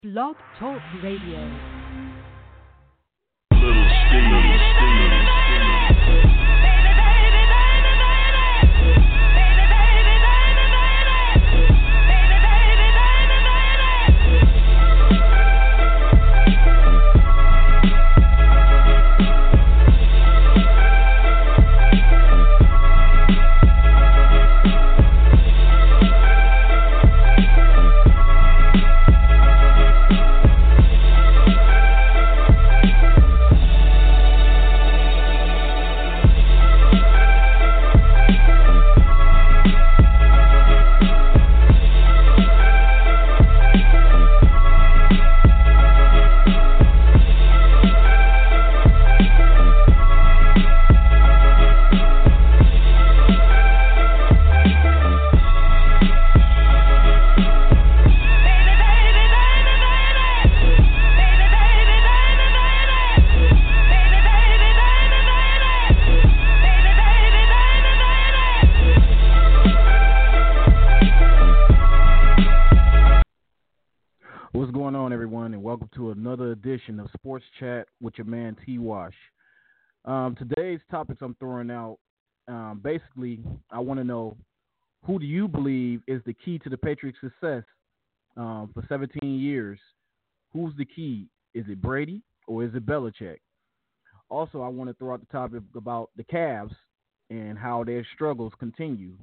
Blog Talk Radio. Little Steve. What's going on, everyone, and welcome to another edition of Sports Chat with your man T. Wash. Today's topics I'm throwing out, basically, I want to know, who do you believe is the key to the Patriots' success for 17 years? Who's the key? Is it Brady or is it Belichick? Also, I want to throw out the topic about the Cavs and how their struggles continue.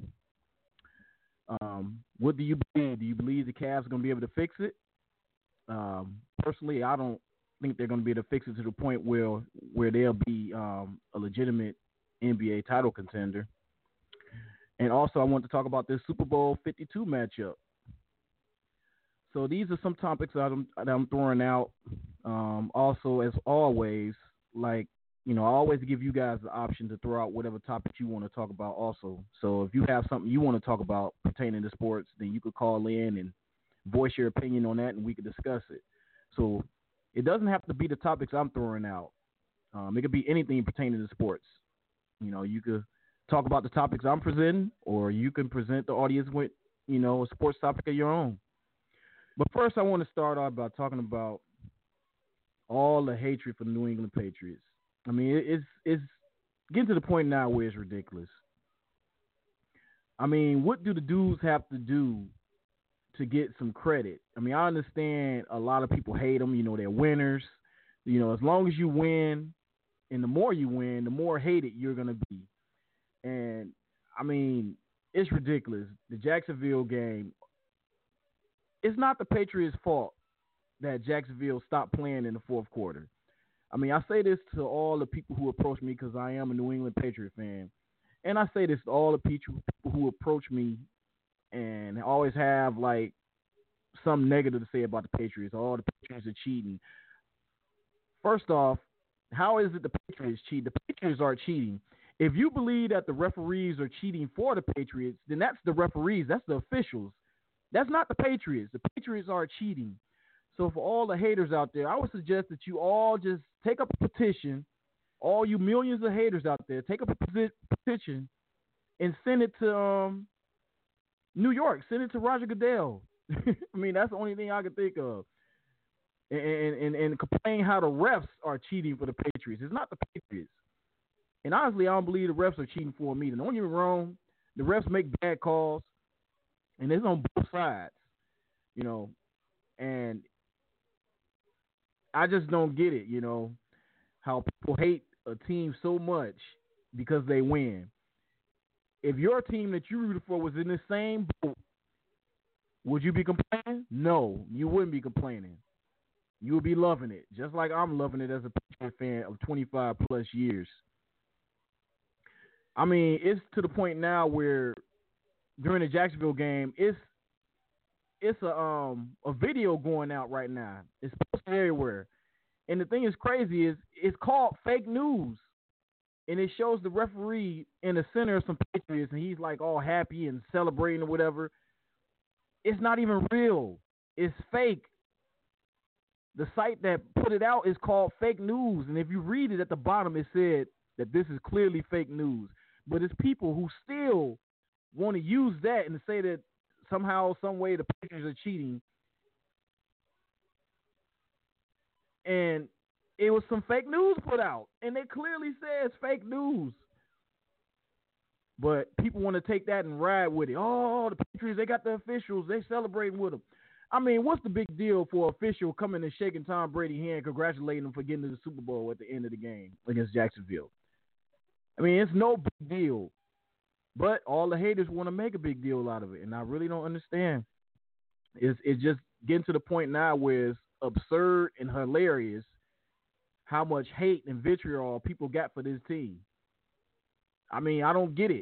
What do you believe? Do you believe the Cavs are going to be able to fix it? Personally, I don't think they're going to be able to fix it to the point where they'll be a legitimate NBA title contender. And also, I want to talk about this Super Bowl 52 matchup. So these are some topics that I'm throwing out. Also, as always, I always give you guys the option to throw out whatever topic you want to talk about also. So if you have something you want to talk about pertaining to sports, then you could call in and voice your opinion on that, and we could discuss it. So it doesn't have to be the topics I'm throwing out. It could be anything pertaining to sports. You could talk about the topics I'm presenting, or you can present the audience with, a sports topic of your own. But first, I want to start off by talking about all the hatred for the New England Patriots. I mean, it's getting to the point now where it's ridiculous. I mean, what do the dudes have to do to get some credit? I mean, I understand a lot of people hate them. They're winners. As long as you win, and the more you win, the more hated you're going to be. And, I mean, it's ridiculous. The Jacksonville game, it's not the Patriots' fault that Jacksonville stopped playing in the fourth quarter. I mean, I say this to all the people who approach me because I am a New England Patriot fan. And I say this to all the people who approach me and always have, some negative to say about the Patriots. All the Patriots are cheating. First off, how is it the Patriots cheat? The Patriots are cheating. If you believe that the referees are cheating for the Patriots, then that's the referees. That's the officials. That's not the Patriots. The Patriots are cheating. So for all the haters out there, I would suggest that you all just take up a petition. All you millions of haters out there, take up a petition and send it to New York. Send it to Roger Goodell. I mean, that's the only thing I can think of. And complain how the refs are cheating for the Patriots. It's not the Patriots. And honestly, I don't believe the refs are cheating for them either. Don't get me wrong. The refs make bad calls, and it's on both sides, And I just don't get it, how people hate a team so much because they win. If your team that you rooted for was in the same boat, would you be complaining? No, you wouldn't be complaining. You would be loving it, just like I'm loving it as a Patriot fan of 25 plus years. I mean, it's to the point now where during the Jacksonville game, it's a video going out right now. It's posted everywhere. And the thing is crazy is it's called fake news. And it shows the referee in the center of some Patriots, and he's all happy and celebrating or whatever. It's not even real. It's fake. The site that put it out is called Fake News. And if you read it at the bottom, it said that this is clearly fake news. But it's people who still want to use that and say that somehow, some way the Patriots are cheating And it was some fake news put out, and they clearly says fake news. But people want to take that and ride with it. Oh, the Patriots, they got the officials. They celebrating with them. I mean, what's the big deal for an official coming and shaking Tom Brady's hand, congratulating him for getting to the Super Bowl at the end of the game against Jacksonville? I mean, it's no big deal. But all the haters want to make a big deal out of it, and I really don't understand. It's just getting to the point now where it's absurd and hilarious how much hate and vitriol people got for this team. I mean, I don't get it.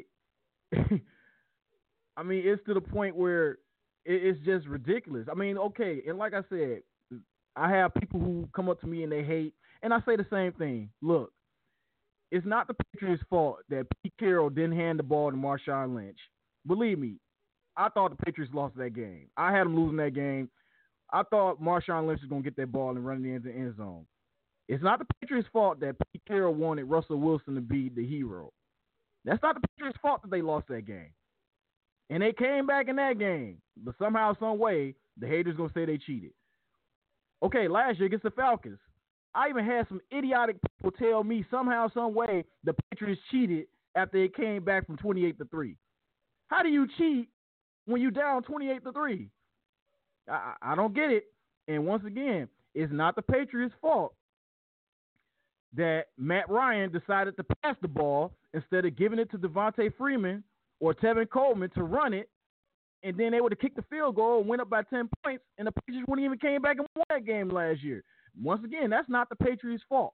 I mean, it's to the point where it's just ridiculous. I mean, okay, and like I said, I have people who come up to me and they hate, and I say the same thing. Look, it's not the Patriots' fault that Pete Carroll didn't hand the ball to Marshawn Lynch. Believe me, I thought the Patriots lost that game. I had them losing that game. I thought Marshawn Lynch was going to get that ball and run it into the end zone. It's not the Patriots' fault that Pete Carroll wanted Russell Wilson to be the hero. That's not the Patriots' fault that they lost that game. And they came back in that game. But somehow, some way, the haters going to say they cheated. Okay, last year against the Falcons, I even had some idiotic people tell me somehow, some way, the Patriots cheated after they came back from 28-3. How do you cheat when you down 28-3? I don't get it. And once again, it's not the Patriots' fault that Matt Ryan decided to pass the ball instead of giving it to Devontae Freeman or Tevin Coleman to run it, and then they would have kicked the field goal and went up by 10 points, and the Patriots wouldn't even came back and won that game last year. Once again, that's not the Patriots' fault.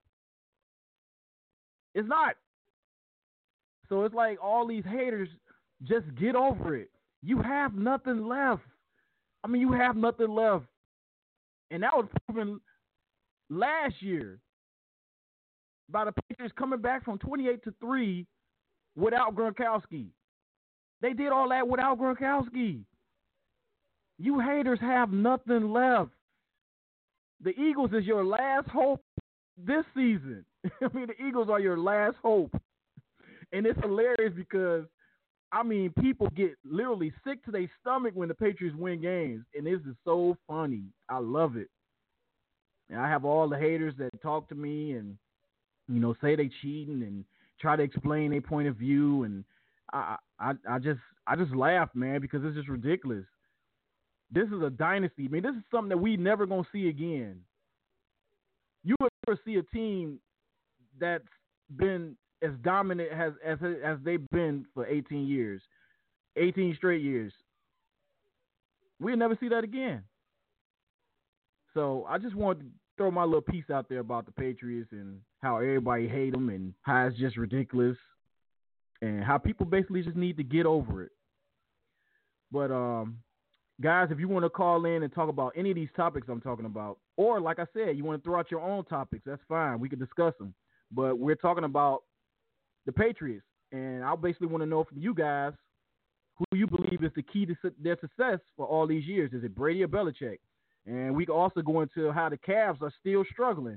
It's not. So it's like all these haters, just get over it. You have nothing left. I mean, you have nothing left. And that was proven last year by the Patriots coming back from 28-3 without Gronkowski. They did all that without Gronkowski. You haters have nothing left. The Eagles is your last hope this season. I mean, the Eagles are your last hope. And it's hilarious because, I mean, people get literally sick to their stomach when the Patriots win games. And this is so funny. I love it. And I have all the haters that talk to me and, you know, say they cheating and try to explain their point of view. And I just laugh, man, because it's just ridiculous. This is a dynasty. I mean, this is something that we never going to see again. You will never see a team that's been as dominant as they've been for 18 years, 18 straight years. We'll never see that again. So I just wanted to throw my little piece out there about the Patriots and how everybody hate them and how it's just ridiculous and how people basically just need to get over it. But, guys, if you want to call in and talk about any of these topics I'm talking about, or like I said, you want to throw out your own topics, that's fine. We can discuss them. But we're talking about the Patriots, and I basically want to know from you guys who you believe is the key to their success for all these years. Is it Brady or Belichick? And we can also go into how the Cavs are still struggling.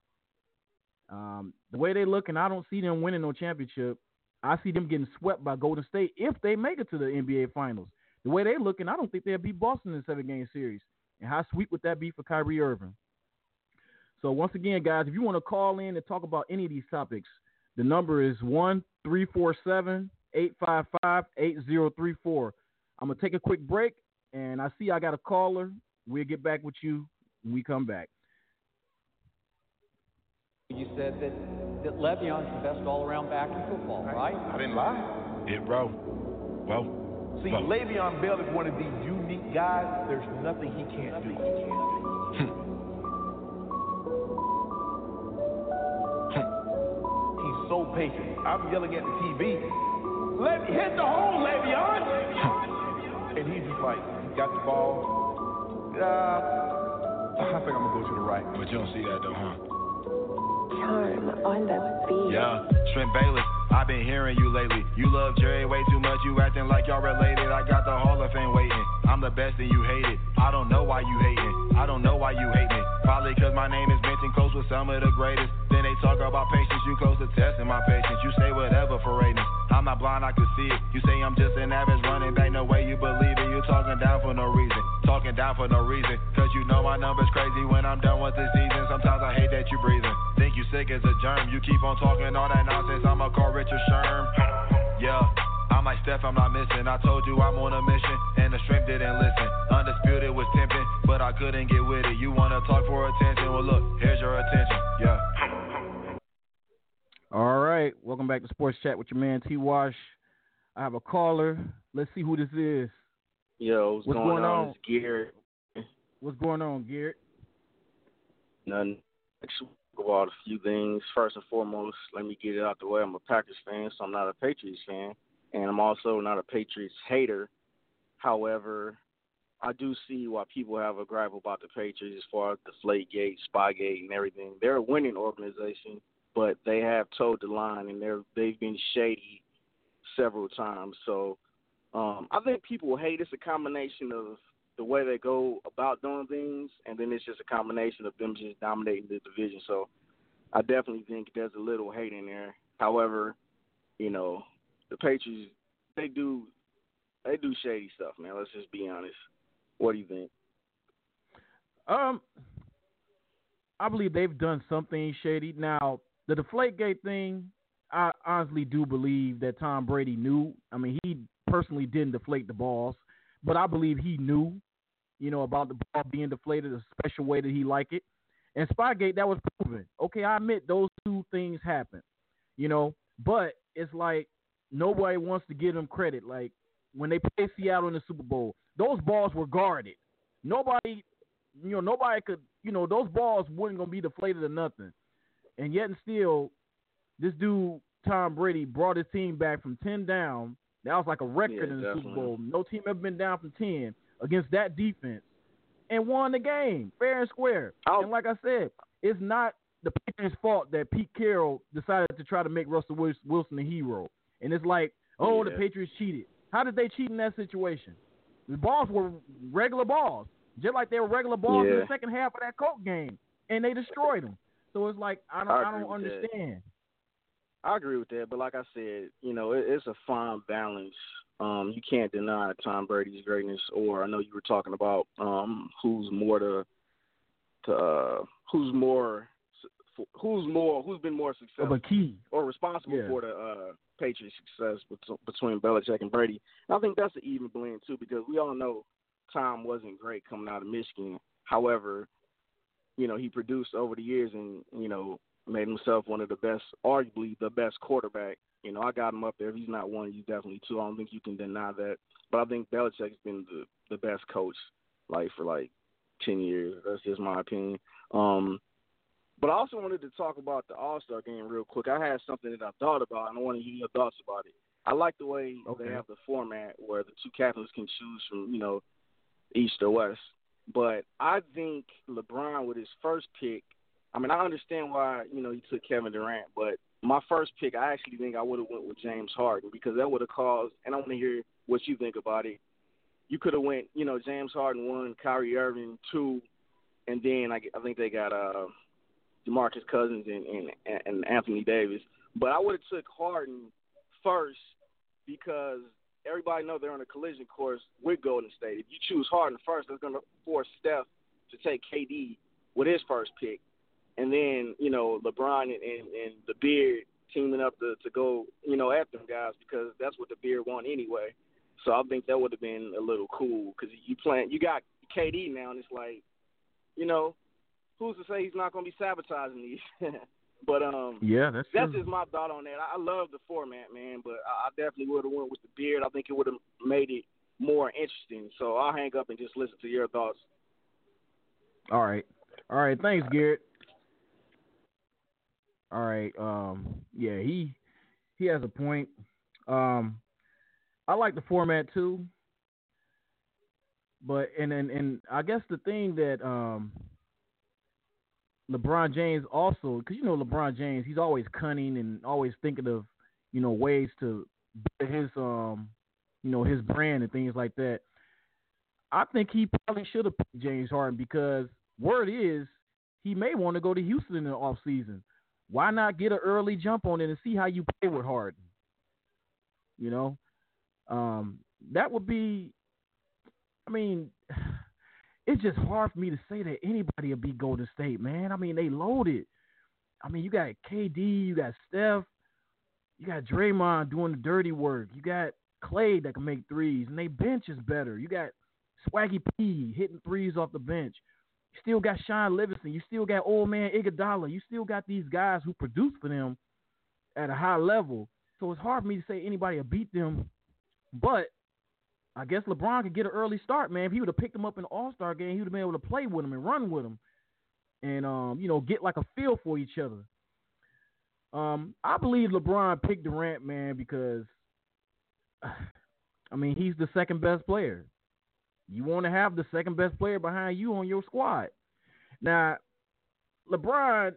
The way they look, and I don't see them winning no championship. I see them getting swept by Golden State if they make it to the NBA Finals. The way they looking, I don't think they'll beat Boston in a 7-game series. And how sweet would that be for Kyrie Irving? So once again, guys, if you want to call in and talk about any of these topics, the number is 1-347-855-8034. I'm going to take a quick break, and I see I got a caller. We'll get back with you when we come back. You said that Le'Veon's the best all-around back in football, right? I didn't lie. Yeah, bro. Well, see, Le'Veon Bell is one of these unique guys. There's nothing he can't do. He's so patient. I'm yelling at the TV. Hit the hole, Le'Veon! And he's just like, he got the ball. I think I'm going to go to the right. But you don't see that, though, huh? Charm on the beat. Yeah, Trent Bayless, I've been hearing you lately. You love Jerry way too much, you acting like y'all related. I got the Hall of Fame waiting. I'm the best and you hate it. I don't know why you hating. I don't know why you hate me. Probably cause my name is mentioned close with some of the greatest. Then they talk about patience, you close to testing my patience. You say whatever for ratings. I'm not blind, I can see it. You say I'm just an average running back, no way you believe it. You talking down for no reason. Talking down for no reason. Cause you know my number's crazy when I'm done with the season. Sometimes I hate that sick as a germ. You keep on talking all that nonsense, I'ma call Richard Sherm. Yeah, I'm like Steph, I'm not missing. I told you I'm on a mission, and the strength didn't listen. Undisputed was tempting, but I couldn't get with it. You wanna talk for attention? Well, look, here's your attention. Yeah. All right, welcome back to Sports Chat with your man T. Wash. I have a caller. Let's see who this is. Yo, what's going on? It's Garrett. What's going on, Garrett? Nothing. About a few things. First and foremost, let me get it out the way. I'm a Packers fan, so I'm not a Patriots fan, and I'm also not a Patriots hater. However, I do see why people have a gripe about the Patriots as far as Deflategate, Spygate, and everything. They're a winning organization, but they have towed the line, and they've been shady several times. So I think people hate it's a combination of the way they go about doing things, and then it's just a combination of them just dominating the division. So I definitely think there's a little hate in there. However, you know, the Patriots, they do shady stuff, man. Let's just be honest. What do you think? I believe they've done something shady. Now, the Deflategate thing, I honestly do believe that Tom Brady knew. I mean, he personally didn't deflate the balls, but I believe he knew, about the ball being deflated a special way that he liked it. And Spygate, that was proven. Okay, I admit those two things happened, but it's like nobody wants to give them credit. Like when they played Seattle in the Super Bowl, those balls were guarded. Nobody could, those balls weren't going to be deflated or nothing. And yet and still, this dude, Tom Brady, brought his team back from 10 down. That was like a record in the definitely. Super Bowl. No team ever been down from 10 against that defense and won the game fair and square. And like I said, it's not the Patriots' fault that Pete Carroll decided to try to make Russell Wilson a hero. And it's like, the Patriots cheated. How did they cheat in that situation? The balls were regular balls, just like they were regular balls in the second half of that Colts game, and they destroyed them. So it's like I don't understand. I agree with that, but like I said, it's a fine balance. You can't deny Tom Brady's greatness, or I know you were talking about who's been more successful or responsible for the Patriots' success between Belichick and Brady. And I think that's an even blend too, because we all know Tom wasn't great coming out of Michigan. However, he produced over the years and made himself one of the best, arguably the best quarterback. I got him up there. If he's not one, you definitely two. I don't think you can deny that. But I think Belichick's been the best coach for 10 years. That's just my opinion. But I also wanted to talk about the All-Star game real quick. I had something that I thought about, and I want to hear your thoughts about it. I like the way they have the format where the two captains can choose from, East or West. But I think LeBron with his first pick, I understand why, he took Kevin Durant, but my first pick, I actually think I would have went with James Harden, because that would have caused, and I want to hear what you think about it. You could have went, James Harden 1, Kyrie Irving 2, and then I think they got DeMarcus Cousins and Anthony Davis. But I would have took Harden first, because everybody know they're on a collision course with Golden State. If you choose Harden first, that's going to force Steph to take KD with his first pick. And then, LeBron and the Beard teaming up to go, at them guys, because that's what the Beard want anyway. So I think that would have been a little cool, because you got KD now, and it's like, who's to say he's not going to be sabotaging these? But that's just my thought on that. I love the format, man, but I definitely would have went with the Beard. I think it would have made it more interesting. So I'll hang up and just listen to your thoughts. All right. Thanks, Garrett. All right. He has a point. I like the format too. But and I guess the thing that LeBron James also, because LeBron James, he's always cunning and always thinking of ways to better his his brand and things like that. I think he probably should have picked James Harden, because word is he may want to go to Houston in the offseason. Why not get an early jump on it and see how you play with Harden? That would be. It's just hard for me to say that anybody will beat Golden State, man. They loaded. I mean, you got KD, you got Steph, you got Draymond doing the dirty work. You got Clay that can make threes, and they bench is better. You got Swaggy P hitting threes off the bench. You still got Sean Livingston. You still got old man Iguodala. You still got these guys who produce for them at a high level. So it's hard for me to say anybody will beat them. But I guess LeBron could get an early start, man. If he would have picked them up in the All-Star game, he would have been able to play with them and run with them and, get like a feel for each other. I believe LeBron picked Durant, man, because, I mean, he's the second best player. You want to have the second best player behind you on your squad. Now, LeBron,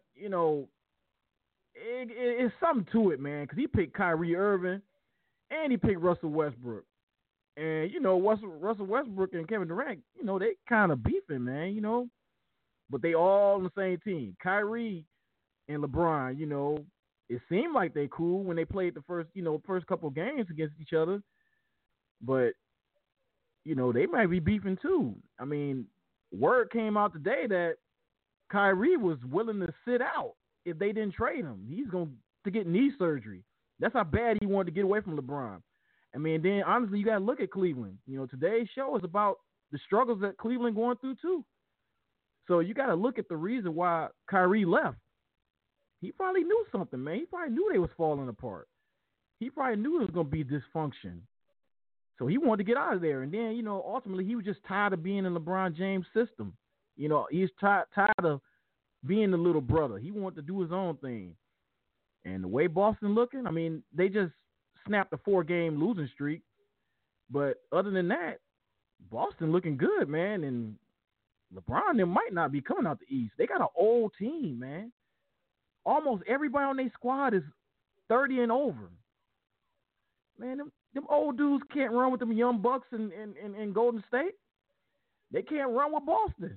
it's something to it, man, because he picked Kyrie Irving and he picked Russell Westbrook. And, Russell Westbrook and Kevin Durant, they kind of beefing, man, but they all on the same team. Kyrie and LeBron, it seemed like they cool when they played the first couple of games against each other. But, they might be beefing too. I mean, word came out today that Kyrie was willing to sit out if they didn't trade him. He's going to get knee surgery. That's how bad he wanted to get away from LeBron. I mean, then honestly, you got to look at Cleveland. Today's show is about the struggles that Cleveland going through too. So you got to look at the reason why Kyrie left. He probably knew something, man. He probably knew they was falling apart. He probably knew it was going to be dysfunction. So he wanted to get out of there. And then, ultimately he was just tired of being in LeBron James' system. He's tired of being the little brother. He wanted to do his own thing. And the way Boston looking, I mean, they just snapped a 4-game losing streak. But other than that, Boston looking good, man. And LeBron, they might not be coming out the East. They got an old team, man. Almost everybody on their squad is 30 and over. Man, them old dudes can't run with them young Bucks in Golden State. They can't run with Boston.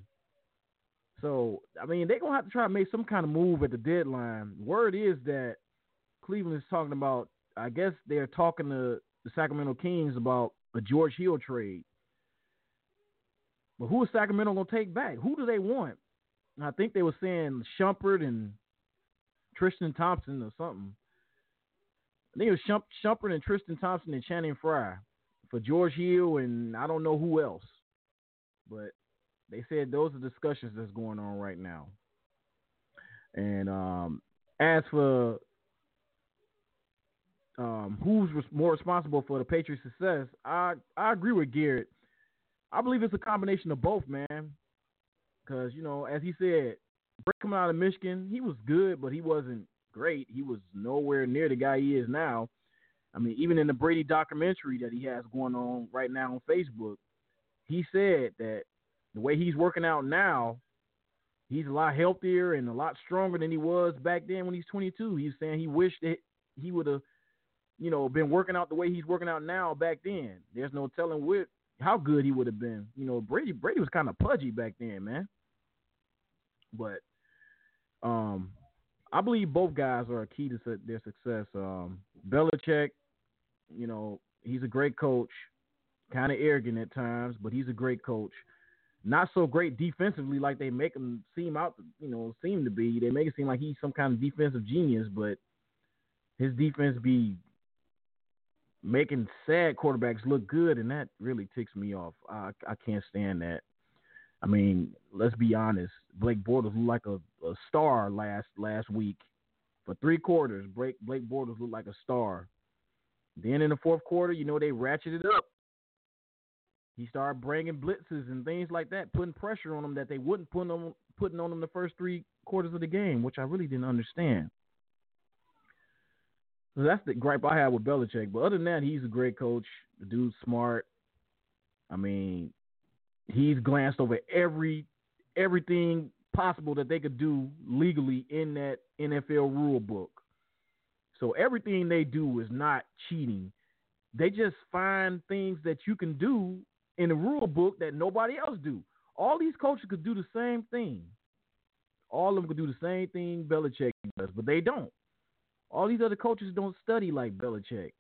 So, I mean, they're going to have to try to make some kind of move at the deadline. Word is that Cleveland is talking about, I guess they're talking to the Sacramento Kings about a George Hill trade. But who is Sacramento going to take back? Who do they want? And I think they were saying Shumpert and Tristan Thompson or something. I think it was Shumpert and Tristan Thompson and Channing Frye for George Hill and I don't know who else. But they said those are discussions that's going on right now. And as for who's more responsible for the Patriots' success, I agree with Garrett. I believe it's a combination of both, man. Because, as he said, Brett coming out of Michigan, he was good, but he wasn't great. He was nowhere near the guy he is now. I mean, even in the Brady documentary that he has going on right now on Facebook, he said that the way he's working out now, he's a lot healthier and a lot stronger than he was back then when he's 22. He's saying he wished that he would have, been working out the way he's working out now back then. There's no telling how good he would have been. Brady was kind of pudgy back then, man. But I believe both guys are a key to their success. Belichick, he's a great coach, kind of arrogant at times, but he's a great coach. Not so great defensively like they make him seem to be. They make it seem like he's some kind of defensive genius, but his defense be making sad quarterbacks look good, and that really ticks me off. I can't stand that. I mean, let's be honest. Blake Bortles looked like a star last week. For 3 quarters, Blake Bortles looked like a star. Then in the fourth quarter, they ratcheted up. He started bringing blitzes and things like that, putting pressure on them that they wouldn't putting on them the first 3 quarters of the game, which I really didn't understand. So that's the gripe I have with Belichick. But other than that, he's a great coach. The dude's smart. I mean, he's glanced over everything possible that they could do legally in that NFL rule book. So everything they do is not cheating. They just find things that you can do in the rule book that nobody else do. All these coaches could do the same thing. All of them could do the same thing Belichick does, but they don't. All these other coaches don't study like Belichick.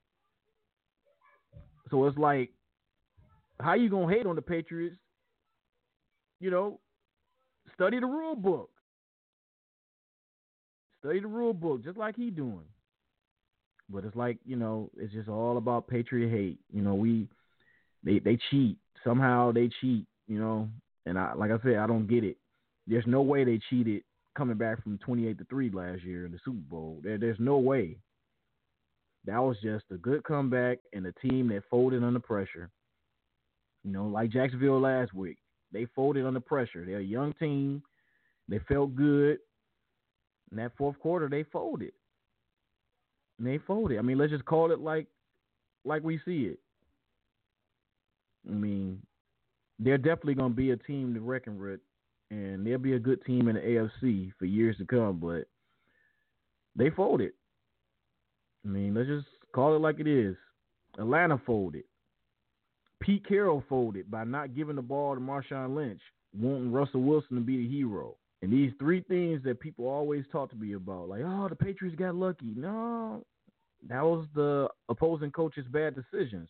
So it's like, how you going to hate on the Patriots? Study the rule book. Study the rule book just like he doing. But it's like, it's just all about Patriot hate. They cheat. Somehow they cheat, And like I said, I don't get it. There's no way they cheated coming back from 28-3 last year in the Super Bowl. There's no way. That was just a good comeback and a team that folded under pressure. Like Jacksonville last week. They folded under pressure. They're a young team. They felt good. In that fourth quarter, they folded. I mean, let's just call it like we see it. I mean, they're definitely going to be a team to reckon with, and they'll be a good team in the AFC for years to come, but they folded. I mean, let's just call it like it is. Atlanta folded. Pete Carroll folded by not giving the ball to Marshawn Lynch, wanting Russell Wilson to be the hero. And these three things that people always talk to me about, like, oh, the Patriots got lucky. No, that was the opposing coach's bad decisions.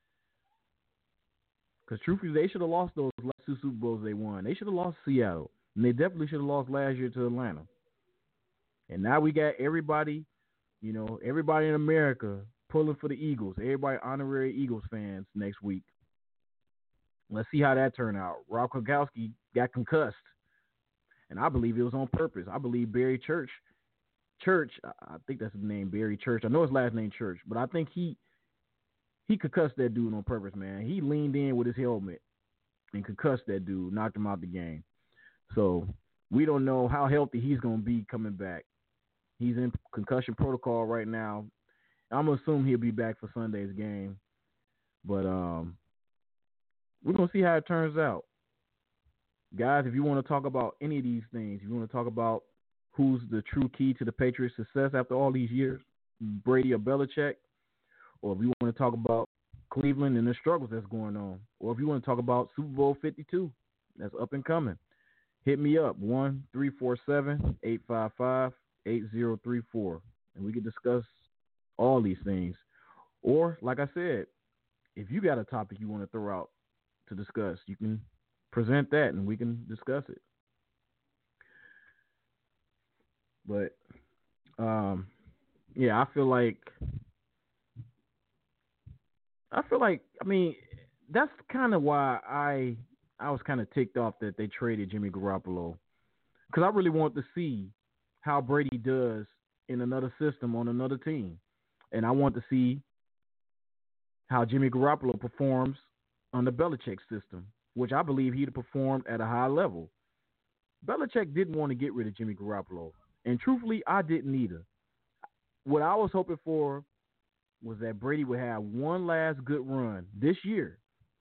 Because truthfully, they should have lost those last two Super Bowls they won. They should have lost Seattle. And they definitely should have lost last year to Atlanta. And now we got everybody, everybody in America pulling for the Eagles. Everybody honorary Eagles fans next week. Let's see how that turned out. Rob Gronkowski got concussed. And I believe it was on purpose. I believe Barry Church, I think that's his name, Barry Church. I know his last name Church, but I think he concussed that dude on purpose, man. He leaned in with his helmet and concussed that dude, knocked him out the game. So we don't know how healthy he's going to be coming back. He's in concussion protocol right now. I'm going to assume he'll be back for Sunday's game. But we're going to see how it turns out. Guys, if you want to talk about any of these things, if you want to talk about who's the true key to the Patriots' success after all these years, Brady or Belichick, or if you want to talk about Cleveland and the struggles that's going on, or if you want to talk about Super Bowl 52 that's up and coming, hit me up, 1-347-855-8034, and we can discuss all these things. Or, like I said, if you got a topic you want to throw out to discuss, you can present that and we can discuss it. But, yeah, I feel like, I mean, that's kind of why I was kind of ticked off that they traded Jimmy Garoppolo, because I really want to see how Brady does in another system on another team. And I want to see how Jimmy Garoppolo performs on the Belichick system, which I believe he'd have performed at a high level. Belichick didn't want to get rid of Jimmy Garoppolo. And truthfully, I didn't either. What I was hoping for was that Brady would have one last good run this year.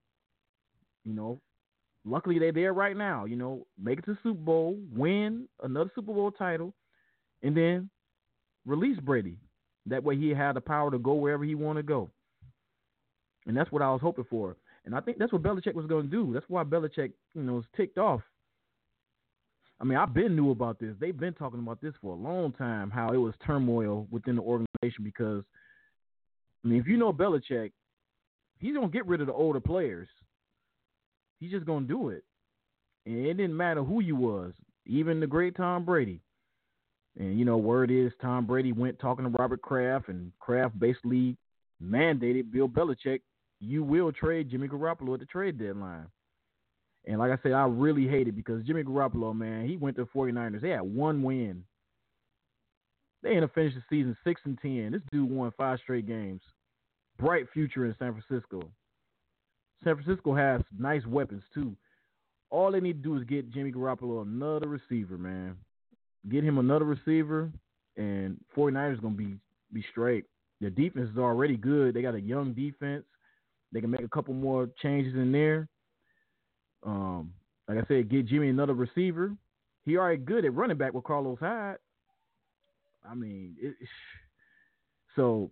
Luckily they're there right now. Make it to the Super Bowl, win another Super Bowl title, and then release Brady. That way he had the power to go wherever he wanted to go. And that's what I was hoping for. And I think that's what Belichick was going to do. That's why Belichick, was ticked off. I mean, I've been knew about this. They've been talking about this for a long time, how it was turmoil within the organization because, I mean, if you know Belichick, he's going to get rid of the older players. He's just going to do it. And it didn't matter who you was, even the great Tom Brady. And, word is Tom Brady went talking to Robert Kraft, and Kraft basically mandated Bill Belichick, you will trade Jimmy Garoppolo at the trade deadline. And like I said, I really hate it because Jimmy Garoppolo, man, he went to the 49ers. They had one win. They ended up finishing the season 6-10. This dude won 5 straight games. Bright future in San Francisco. San Francisco has nice weapons, too. All they need to do is get Jimmy Garoppolo another receiver, man. Get him another receiver, and 49ers going to be straight. Their defense is already good. They got a young defense. They can make a couple more changes in there. Like I said, get Jimmy another receiver. He already good at running back with Carlos Hyde. I mean, so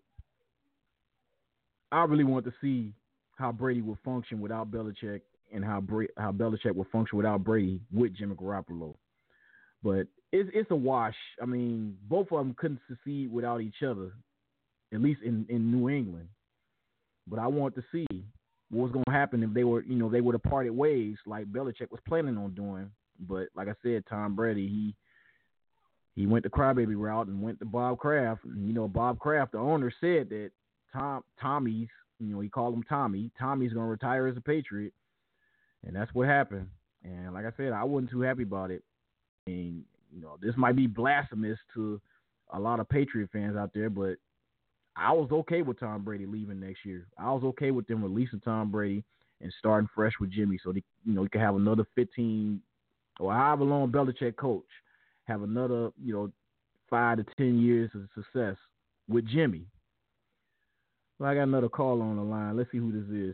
I really want to see how Brady will function without Belichick and how Belichick will function without Brady with Jimmy Garoppolo. But it's a wash. I mean, both of them couldn't succeed without each other, at least in New England. But I want to see what was going to happen if they would have parted ways like Belichick was planning on doing. But like I said, Tom Brady, he went the crybaby route and went to Bob Kraft. And, Bob Kraft, the owner, said that Tommy's, he called him Tommy. Tommy's going to retire as a Patriot. And that's what happened. And like I said, I wasn't too happy about it. And, this might be blasphemous to a lot of Patriot fans out there, but I was okay with Tom Brady leaving next year. I was okay with them releasing Tom Brady and starting fresh with Jimmy so he could have another 15 or however long Belichick coach, have another, 5 to 10 years of success with Jimmy. Well, I got another call on the line. Let's see who this is.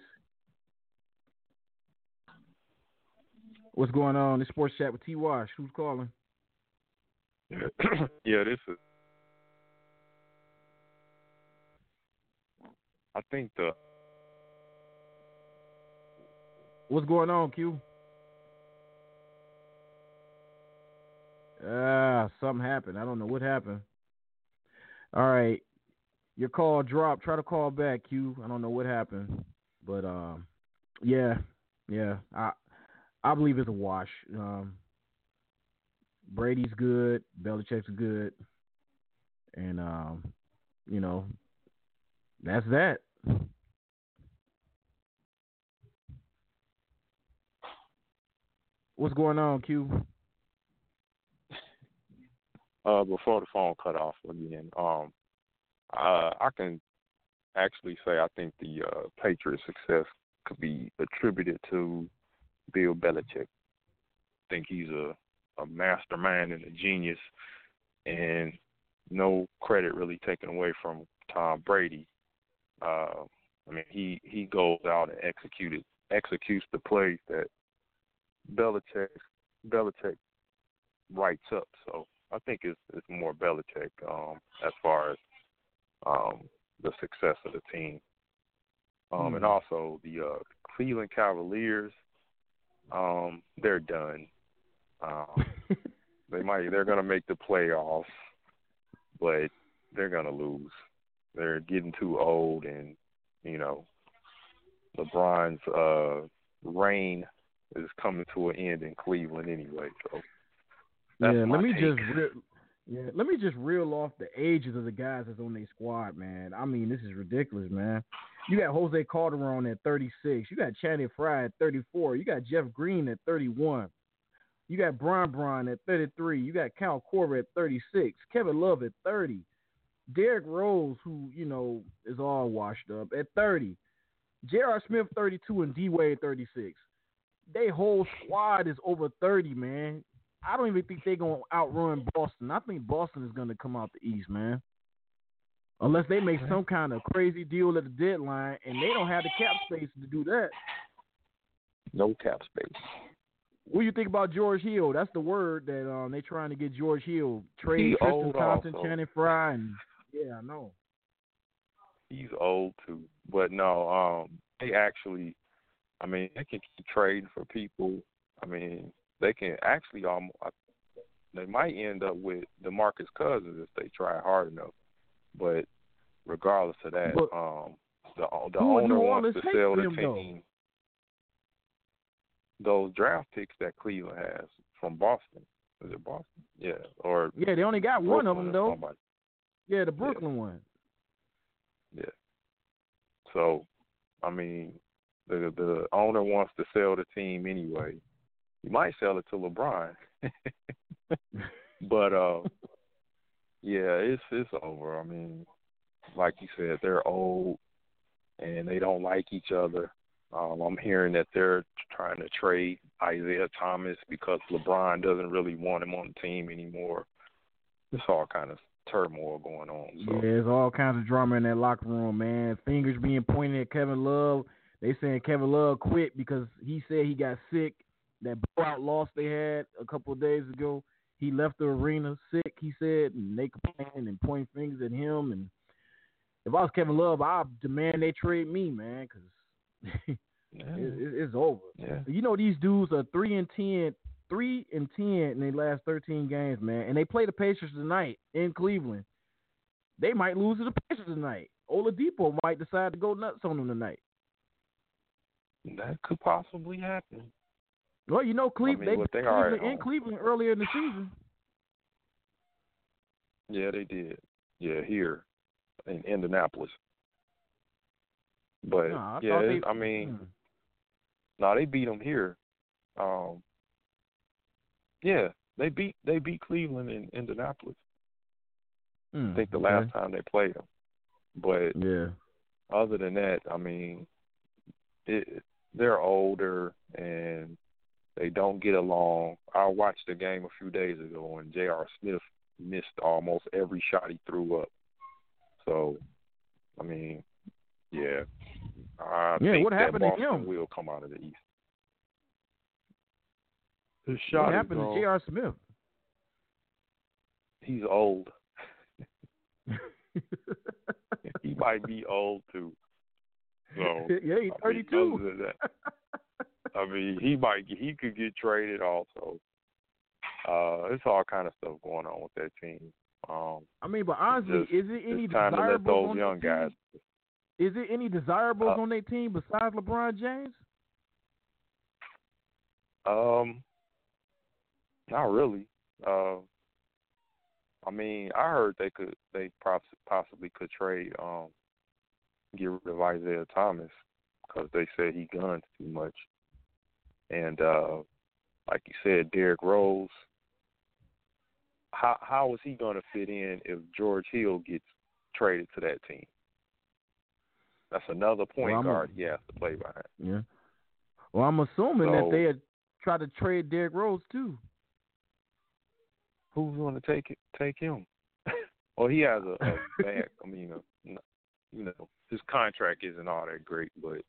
What's going on? This Sports Chat with T. Wash. Who's calling? Yeah, this is. I think What's going on, Q? Something happened. I don't know what happened. All right. Your call dropped. Try to call back, Q. I don't know what happened. But, yeah. I believe it's a wash. Brady's good. Belichick's good. And, that's that. What's going on, Q? Before the phone cut off again, I can actually say I think the Patriots' success could be attributed to Bill Belichick. I think he's a mastermind and a genius, and no credit really taken away from Tom Brady. He goes out and executes the plays that Belichick writes up. So I think it's more Belichick as far as the success of the team. And also the Cleveland Cavaliers, they're done. They're going to make the playoffs, but they're going to lose. They're getting too old, and LeBron's reign is coming to an end in Cleveland anyway. So that's my take. Let me just reel off the ages of the guys that's on their squad, man. I mean, this is ridiculous, man. You got Jose Calderon at 36. You got Channing Frye at 34. You got Jeff Green at 31. You got Bron at 33. You got Cal Korver at 36. Kevin Love at 30. Derrick Rose, who, is all washed up, at 30. J.R. Smith, 32, and D-Wade, 36. Their whole squad is over 30, man. I don't even think they're going to outrun Boston. I think Boston is going to come out the East, man. Unless they make some kind of crazy deal at the deadline, and they don't have the cap space to do that. No cap space. What do you think about George Hill? That's the word that they're trying to get George Hill. Trade Tristan Thompson, Channing Frye, and I know. He's old too. But no, they actually, they can keep trading for people. They can actually they might end up with DeMarcus Cousins if they try hard enough. But regardless of that, the owner wants to sell the team. Those draft picks that Cleveland has from Boston. Is it Boston? Yeah. Yeah, they only got one of them, though. Somebody. Yeah, the Brooklyn one. Yeah. So, the owner wants to sell the team anyway. He might sell it to LeBron. But, it's over. Like you said, they're old and they don't like each other. I'm hearing that they're trying to trade Isaiah Thomas because LeBron doesn't really want him on the team anymore. It's all kind of turmoil going on. So. Yeah, there's all kinds of drama in that locker room, man. Fingers being pointed at Kevin Love. They saying Kevin Love quit because he said he got sick. That blowout loss they had a couple of days ago, he left the arena sick, he said, and they complaining and pointing fingers at him. And if I was Kevin Love, I'd demand they trade me, man, because it's over. Yeah. These dudes are 3-10 in their last 13 games, man, and they play the Pacers tonight in Cleveland. They might lose to the Pacers tonight. Oladipo might decide to go nuts on them tonight. That could possibly happen. Well, Cleveland, Cleveland earlier in the season. Yeah, they did. Yeah, here in Indianapolis. But no, they beat them here. Yeah, they beat Cleveland in Indianapolis. I think the last time they played them. But other than that, I mean, they're older and they don't get along. I watched the game a few days ago, and J.R. Smith missed almost every shot he threw up. So, I mean, I think what happened that to Boston him? will come out of the East. What happened to J.R. Smith? He's old. He might be old too. So yeah, he's 32. Other than that, I mean, he could get traded also. It's all kind of stuff going on with that team. I mean, but honestly, is it any desirables on young guys? Is it any desirables on their team besides LeBron James? Not really. I mean, I heard they possibly could trade, get rid of Isaiah Thomas because they said he guns too much. And like you said, Derrick Rose. How is he going to fit in if George Hill gets traded to that team? That's another point guard he has to play behind. Yeah. Well, I'm assuming that they had tried to trade Derrick Rose too. Who's going to take him? Well, he has a bad. I mean, his contract isn't all that great, but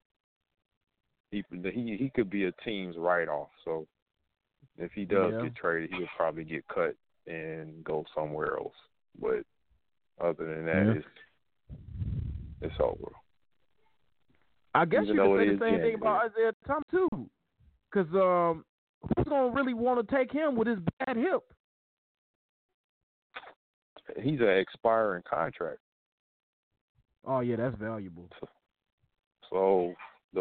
he could be a team's write-off. So if he does get traded, he would probably get cut and go somewhere else. But other than that, it's over. I guess you could say the same thing about Isaiah Thomas too, because who's gonna really want to take him with his bad hip? He's an expiring contract. Oh yeah, that's valuable. So,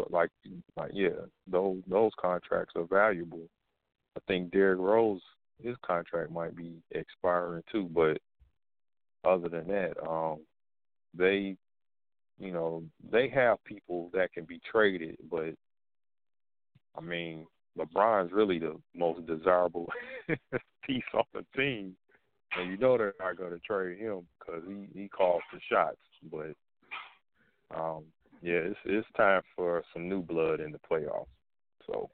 those contracts are valuable. I think Derrick Rose, his contract might be expiring too, but other than that, they have people that can be traded, but I mean, LeBron's really the most desirable piece on the team, and they're not going to trade him because he calls the shots. But it's time for some new blood in the playoffs. So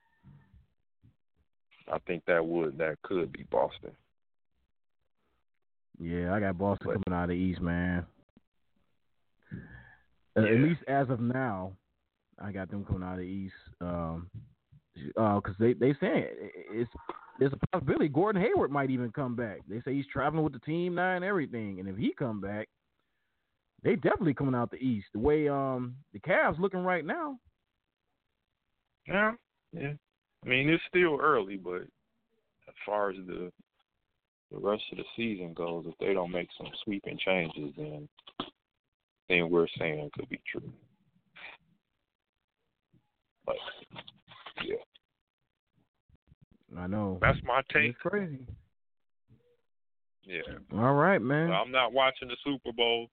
I think that could be Boston. Yeah, I got Boston coming out of the East, man. At least as of now, I got them coming out of the East. Because they saying there's a possibility Gordon Hayward might even come back. They say he's traveling with the team now and everything. And if he come back, they definitely coming out the East. The way the Cavs looking right now. Yeah. I mean, it's still early, but as far as the rest of the season goes, if they don't make some sweeping changes, then we're saying it could be true. But yeah, I know. That's my take. It's crazy. Yeah. All right, man. Well, I'm not watching the Super Bowl.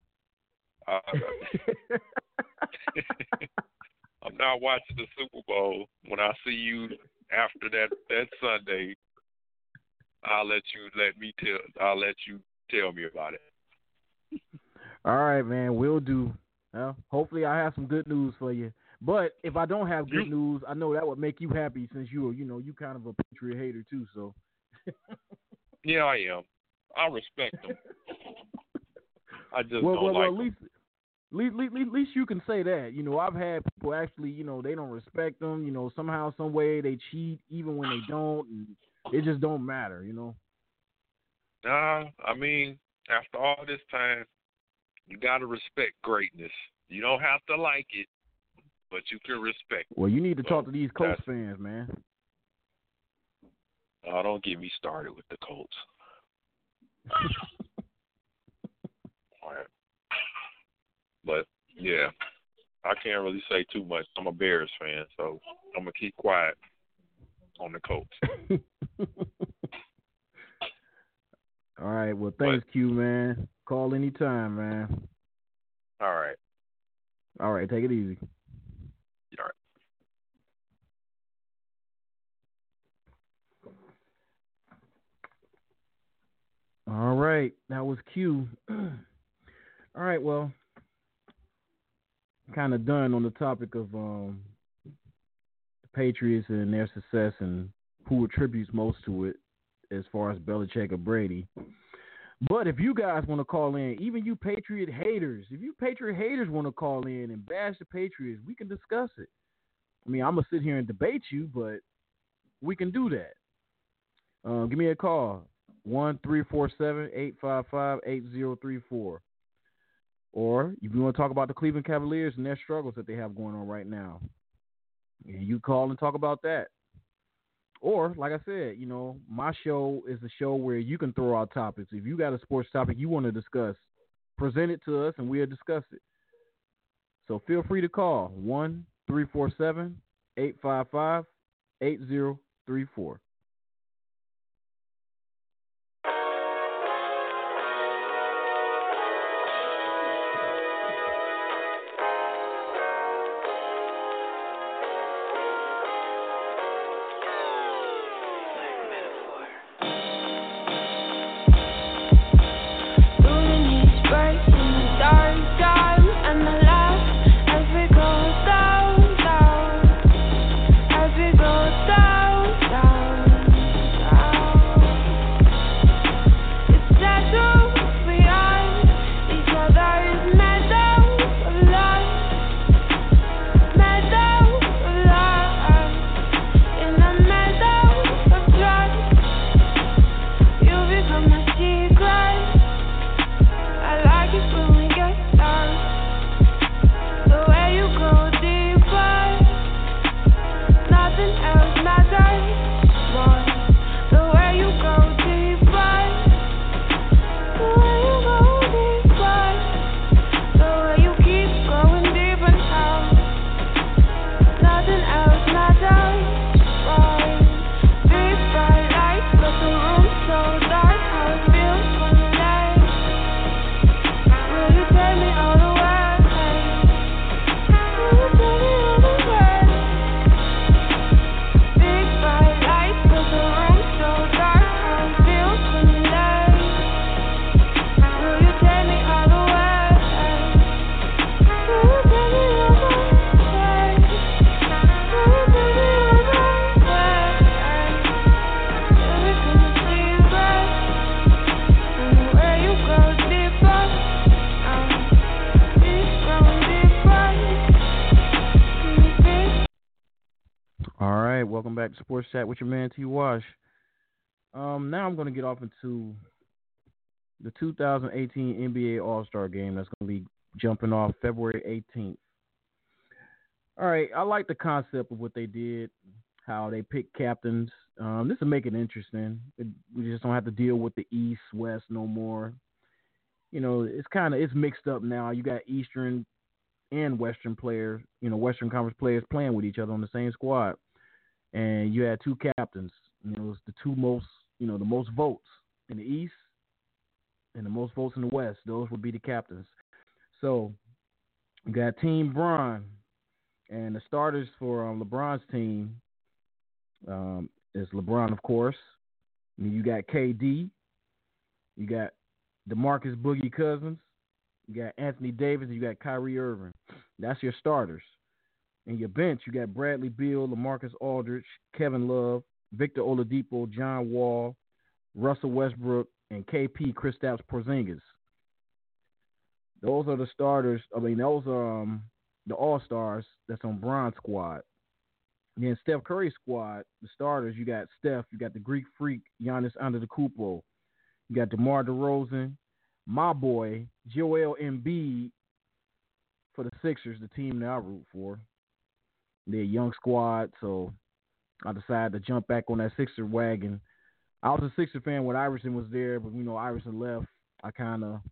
I'm not watching the Super Bowl. When I see you after that Sunday, I'll let you tell me about it. All right, man. Will do. Well, hopefully I have some good news for you. But if I don't have good news, I know that would make you happy since you kind of a Patriot hater too. So. Yeah, I am. I respect them. I just don't like them. At least you can say that. I've had people actually, they don't respect them. Somehow, some way they cheat even when they don't, and it just don't matter. Nah, I mean, after all this time, you gotta respect greatness. You don't have to like it, but you can respect it. Well, you need to talk to these Colts fans, man. Oh, don't get me started with the Colts. All right. But, yeah, I can't really say too much. I'm a Bears fan, so I'm going to keep quiet on the Colts. All right. Well, thanks, Q, man. Call anytime, man. All right. All right. Take it easy. All right. All right. That was Q. All right. Well, kind of done on the topic of the Patriots and their success and who attributes most to it as far as Belichick or Brady. But if you guys want to call in, even you Patriot haters, if you Patriot haters want to call in and bash the Patriots, we can discuss it. I mean, I'm going to sit here and debate you, but we can do that. Give me a call, 1-347-855-8034. Or if you want to talk about the Cleveland Cavaliers and their struggles that they have going on right now, you call and talk about that. Or, like I said, you know, my show is a show where you can throw out topics. If you got a sports topic you want to discuss, present it to us and we'll discuss it. So feel free to call 1-347-855-8034. Welcome back to Sports Chat with your man T. Wash. Now I'm going to get off into the 2018 NBA All-Star Game that's going to be jumping off February 18th. All right, I like the concept of what they did, how they picked captains. This will make it interesting. We just don't have to deal with the East, West no more. You know, it's mixed up now. You got Eastern and Western players, Western Conference players playing with each other on the same squad. And you had two captains. It was the two most, the most votes in the East and the most votes in the West. Those would be the captains. So you got Team Bron, and the starters for LeBron's team is LeBron, of course. And you got KD. You got DeMarcus Boogie Cousins. You got Anthony Davis. And you got Kyrie Irving. That's your starters. In your bench, you got Bradley Beal, LaMarcus Aldridge, Kevin Love, Victor Oladipo, John Wall, Russell Westbrook, and KP Kristaps Porzingis. Those are the starters. Those are the All-Stars that's on Bron's squad. Then Steph Curry's squad, the starters, you got Steph, you got the Greek Freak, Giannis Antetokounmpo, you got DeMar DeRozan, my boy, Joel Embiid for the Sixers, the team that I root for. They're a young squad, so I decided to jump back on that Sixer wagon. I was a Sixer fan when Iverson was there, but, Iverson left. I kind of,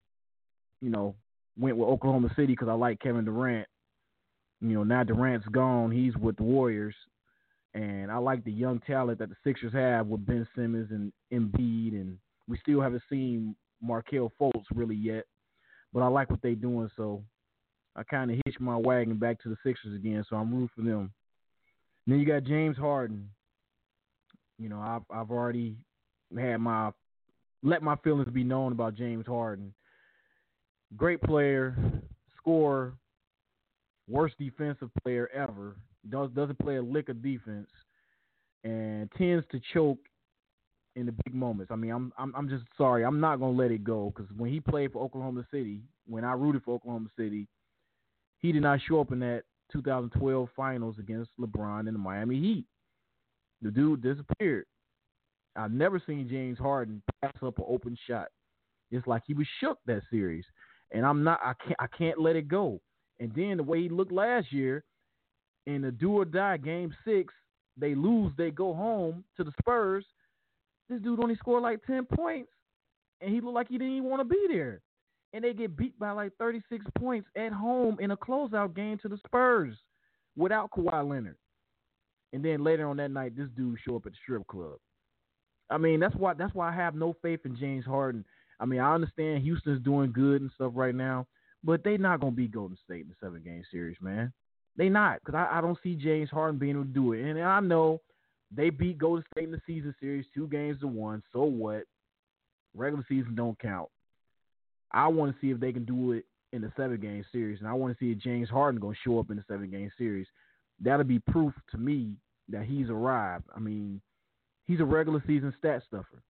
went with Oklahoma City because I like Kevin Durant. Now Durant's gone. He's with the Warriors. And I like the young talent that the Sixers have with Ben Simmons and Embiid and we still haven't seen Markelle Fultz really yet. But I like what they're doing, so I kind of hitched my wagon back to the Sixers again, so I'm rooting for them. And then you got James Harden. You know, I've already let my feelings be known about James Harden. Great player, scorer, worst defensive player ever. Doesn't play a lick of defense, and tends to choke in the big moments. I mean, I'm just sorry. I'm not gonna let it go because when he played for Oklahoma City, when I rooted for Oklahoma City, he did not show up in that 2012 finals against LeBron and the Miami Heat. The dude disappeared. I've never seen James Harden pass up an open shot. It's like he was shook that series, and I can't let it go. And then the way he looked last year in the do or die game 6, they lose, they go home to the Spurs. This dude only scored like 10 points, and he looked like he didn't even want to be there. And they get beat by like 36 points at home in a closeout game to the Spurs without Kawhi Leonard. And then later on that night, this dude show up at the strip club. I mean, that's why I have no faith in James Harden. I mean, I understand Houston's doing good and stuff right now, but they not going to beat Golden State in the 7-game series, man. They not, because I don't see James Harden being able to do it. And I know they beat Golden State in the season series 2-1. So what? Regular season don't count. I want to see if they can do it in the 7-game series, and I want to see if James Harden going to show up in the 7-game series. That'll be proof to me that he's arrived. I mean, he's a regular season stat stuffer.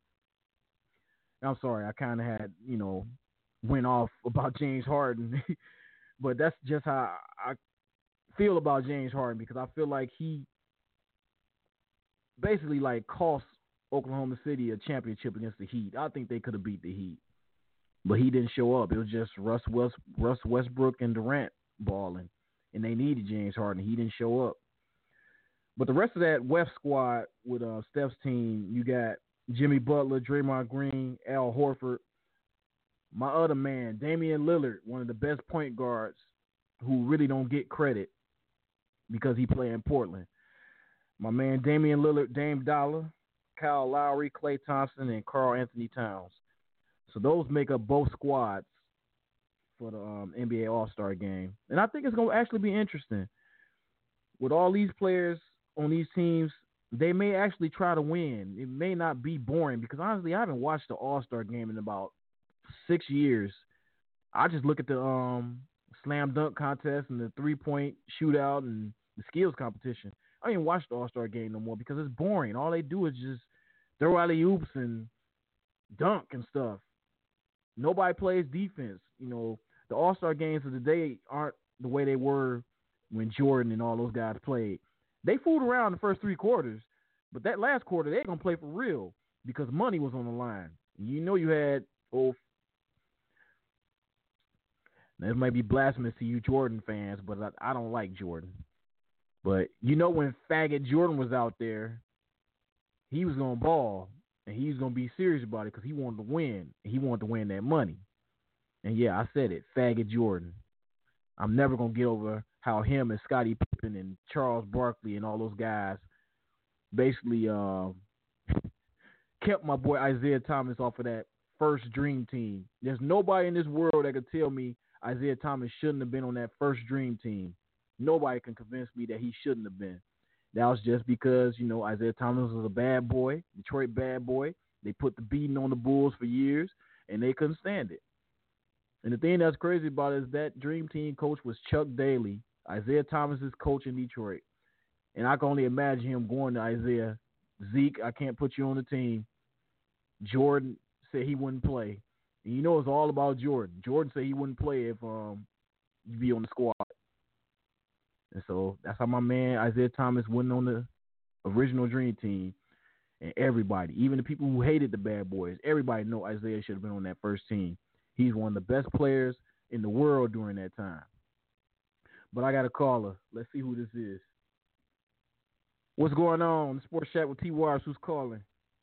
I'm sorry, I kind of had, went off about James Harden, but that's just how I feel about James Harden, because I feel like he basically cost Oklahoma City a championship against the Heat. I think they could have beat the Heat, but he didn't show up. It was just Russ Westbrook and Durant balling, and they needed James Harden. He didn't show up. But the rest of that West squad with Steph's team, you got Jimmy Butler, Draymond Green, Al Horford, my other man, Damian Lillard, one of the best point guards who really don't get credit because he play in Portland. My man Damian Lillard, Dame Dollar, Kyle Lowry, Klay Thompson, and Karl Anthony Towns. So those make up both squads for the NBA All-Star game. And I think it's going to actually be interesting. With all these players on these teams, they may actually try to win. It may not be boring because, honestly, I haven't watched the All-Star game in about 6 years. I just look at the slam dunk contest and the three-point shootout and the skills competition. I don't even watch the All-Star game no more because it's boring. All they do is just throw alley-oops and dunk and stuff. Nobody plays defense. The All-Star games of the day aren't the way they were when Jordan and all those guys played. They fooled around the first 3 quarters, but that last quarter, they're going to play for real because money was on the line. You had, this might be blasphemous to you Jordan fans, but I don't like Jordan. But when faggot Jordan was out there, he was going to ball, and he was going to be serious about it because he wanted to win. He wanted to win that money. And, yeah, I said it, faggot Jordan. I'm never going to get over how him and Scottie Pippen and Charles Barkley and all those guys basically kept my boy Isaiah Thomas off of that first dream team. There's nobody in this world that could tell me Isaiah Thomas shouldn't have been on that first dream team. Nobody can convince me that he shouldn't have been. That was just because, Isaiah Thomas was a bad boy, Detroit bad boy. They put the beating on the Bulls for years, and they couldn't stand it. And the thing that's crazy about it is that dream team coach was Chuck Daly, Isaiah Thomas's coach in Detroit. And I can only imagine him going to Isaiah, Zeke, I can't put you on the team. Jordan said he wouldn't play. And it's all about Jordan. Jordan said he wouldn't play if you'd be on the squad. And so that's how my man Isaiah Thomas went on the original dream team. And everybody, even the people who hated the bad boys, everybody know Isaiah should have been on that first team. He's one of the best players in the world during that time. But I got a caller. Let's see who this is. What's going on? Sports Chat with T. Wires. Who's calling?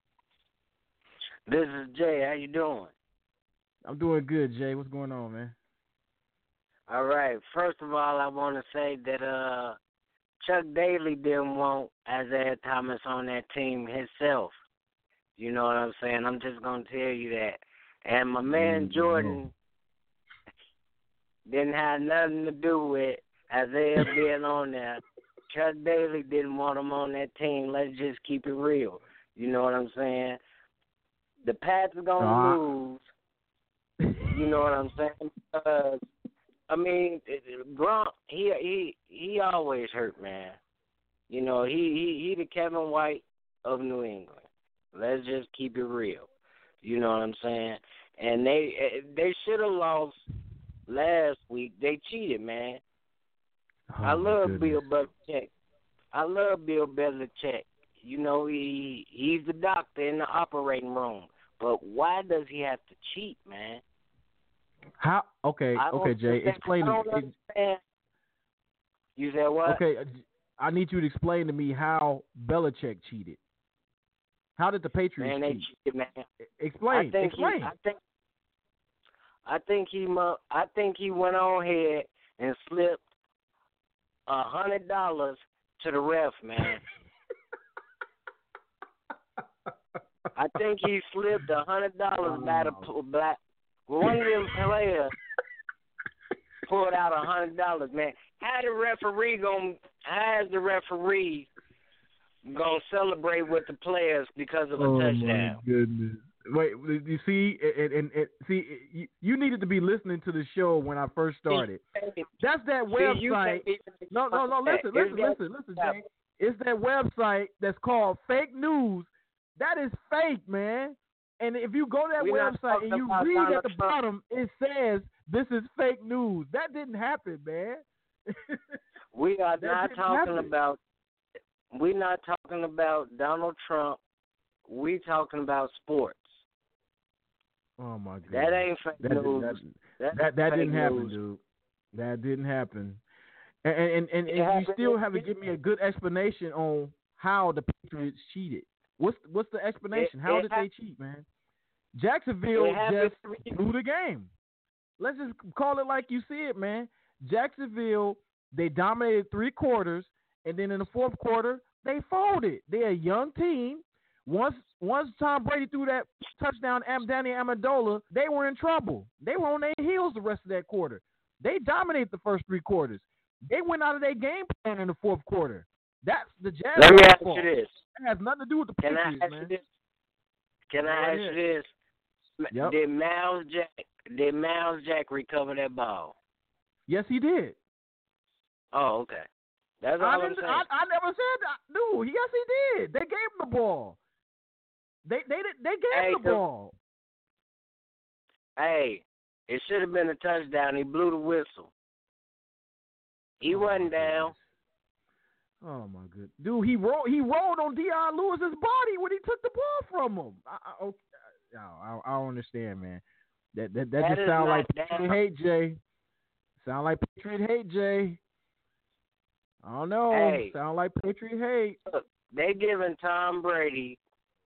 This is Jay. How you doing? I'm doing good, Jay. What's going on, man? All right. First of all, I want to say that Chuck Daly didn't want Isaiah Thomas on that team himself. You know what I'm saying? I'm just going to tell you that. And my man Jordan didn't have nothing to do with Isaiah being on there. Chuck Daly didn't want him on that team. Let's just keep it real. You know what I'm saying? The Pats are going to lose. You know what I'm saying? I mean, Gronk, he always hurt, man. You know, he the Kevin White of New England. Let's just keep it real. You know what I'm saying? And they should have lost last week. They cheated, man. I love Bill Belichick. You know, he's the doctor in the operating room. But why does he have to cheat, man? How? Okay, Jay, explain to me. You said what? Okay, I need you to explain to me how Belichick cheated. How did the Patriots cheat? Man, they cheated, man. Explain. I think he went on ahead and slipped $100 to the ref, man. I think he slipped $100 by the black. One of them players pulled out $100, man. How is the referee gonna celebrate with the players because of a touchdown? Oh my goodness! Wait, you see, and see, you needed to be listening to the show when I first started. That's that website. No, listen, Jay. It's that website that's called Fake News. That is fake, man. And if you go to that website and you read at the bottom, it says this is fake news. That didn't happen, man. We're not talking about Donald Trump. We're talking about sports. Oh my God. That ain't fake news. That didn't happen, dude. That didn't happen. And you still haven't given me a good explanation on how the Patriots cheated. What's the explanation? How did they cheat, man? Jacksonville just blew the game. Let's just call it like you see it, man. Jacksonville, they dominated 3 quarters, and then in the 4th quarter, they folded. They're a young team. Once Tom Brady threw that touchdown to Danny Amendola, they were in trouble. They were on their heels the rest of that quarter. They dominated the first 3 quarters. They went out of their game plan in the 4th quarter. That's the Jaguars. Let me ask you this. It has nothing to do with the Patriots, man. Can I ask you this? Yep. Did Miles Jack recover that ball? Yes, he did. Oh, okay. That's all I'm saying. I never said that. Dude, yes, he did. They gave him the ball. They gave him the ball. Hey, it should have been a touchdown. He blew the whistle. He wasn't down. Oh my goodness, dude! He rolled on Deion Lewis's body when he took the ball from him. I don't understand, man. That just sound like Patriot hate, Jay. Sound like Patriot hate, Jay. I don't know. Hey, sound like Patriot hate. Look, they giving Tom Brady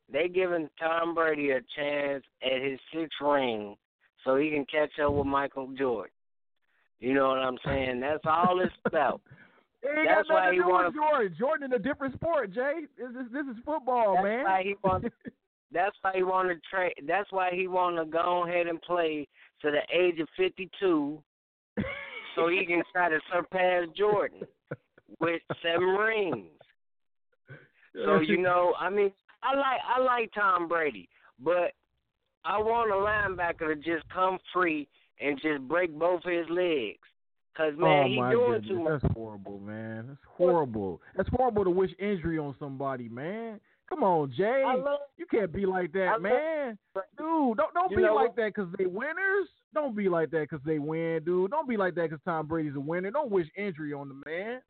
a chance at his 6th ring so he can catch up with Michael Jordan. You know what I'm saying? That's all it's about. That's why he wants Jordan in a different sport, Jay. This is football, man. That's why he want to trade. That's why he want to go ahead and play to the age of 52, so he can try to surpass Jordan with 7 rings. So you know, I mean, I like Tom Brady, but I want a linebacker to just come free and just break both his legs. Because, man, he's doing too much. That's horrible, man. That's horrible. That's horrible to wish injury on somebody, man. Come on, Jay. You can't be like that, man. Dude, don't be like that because they winners. Don't be like that because they win, dude. Don't be like that because Tom Brady's a winner. Don't wish injury on the man.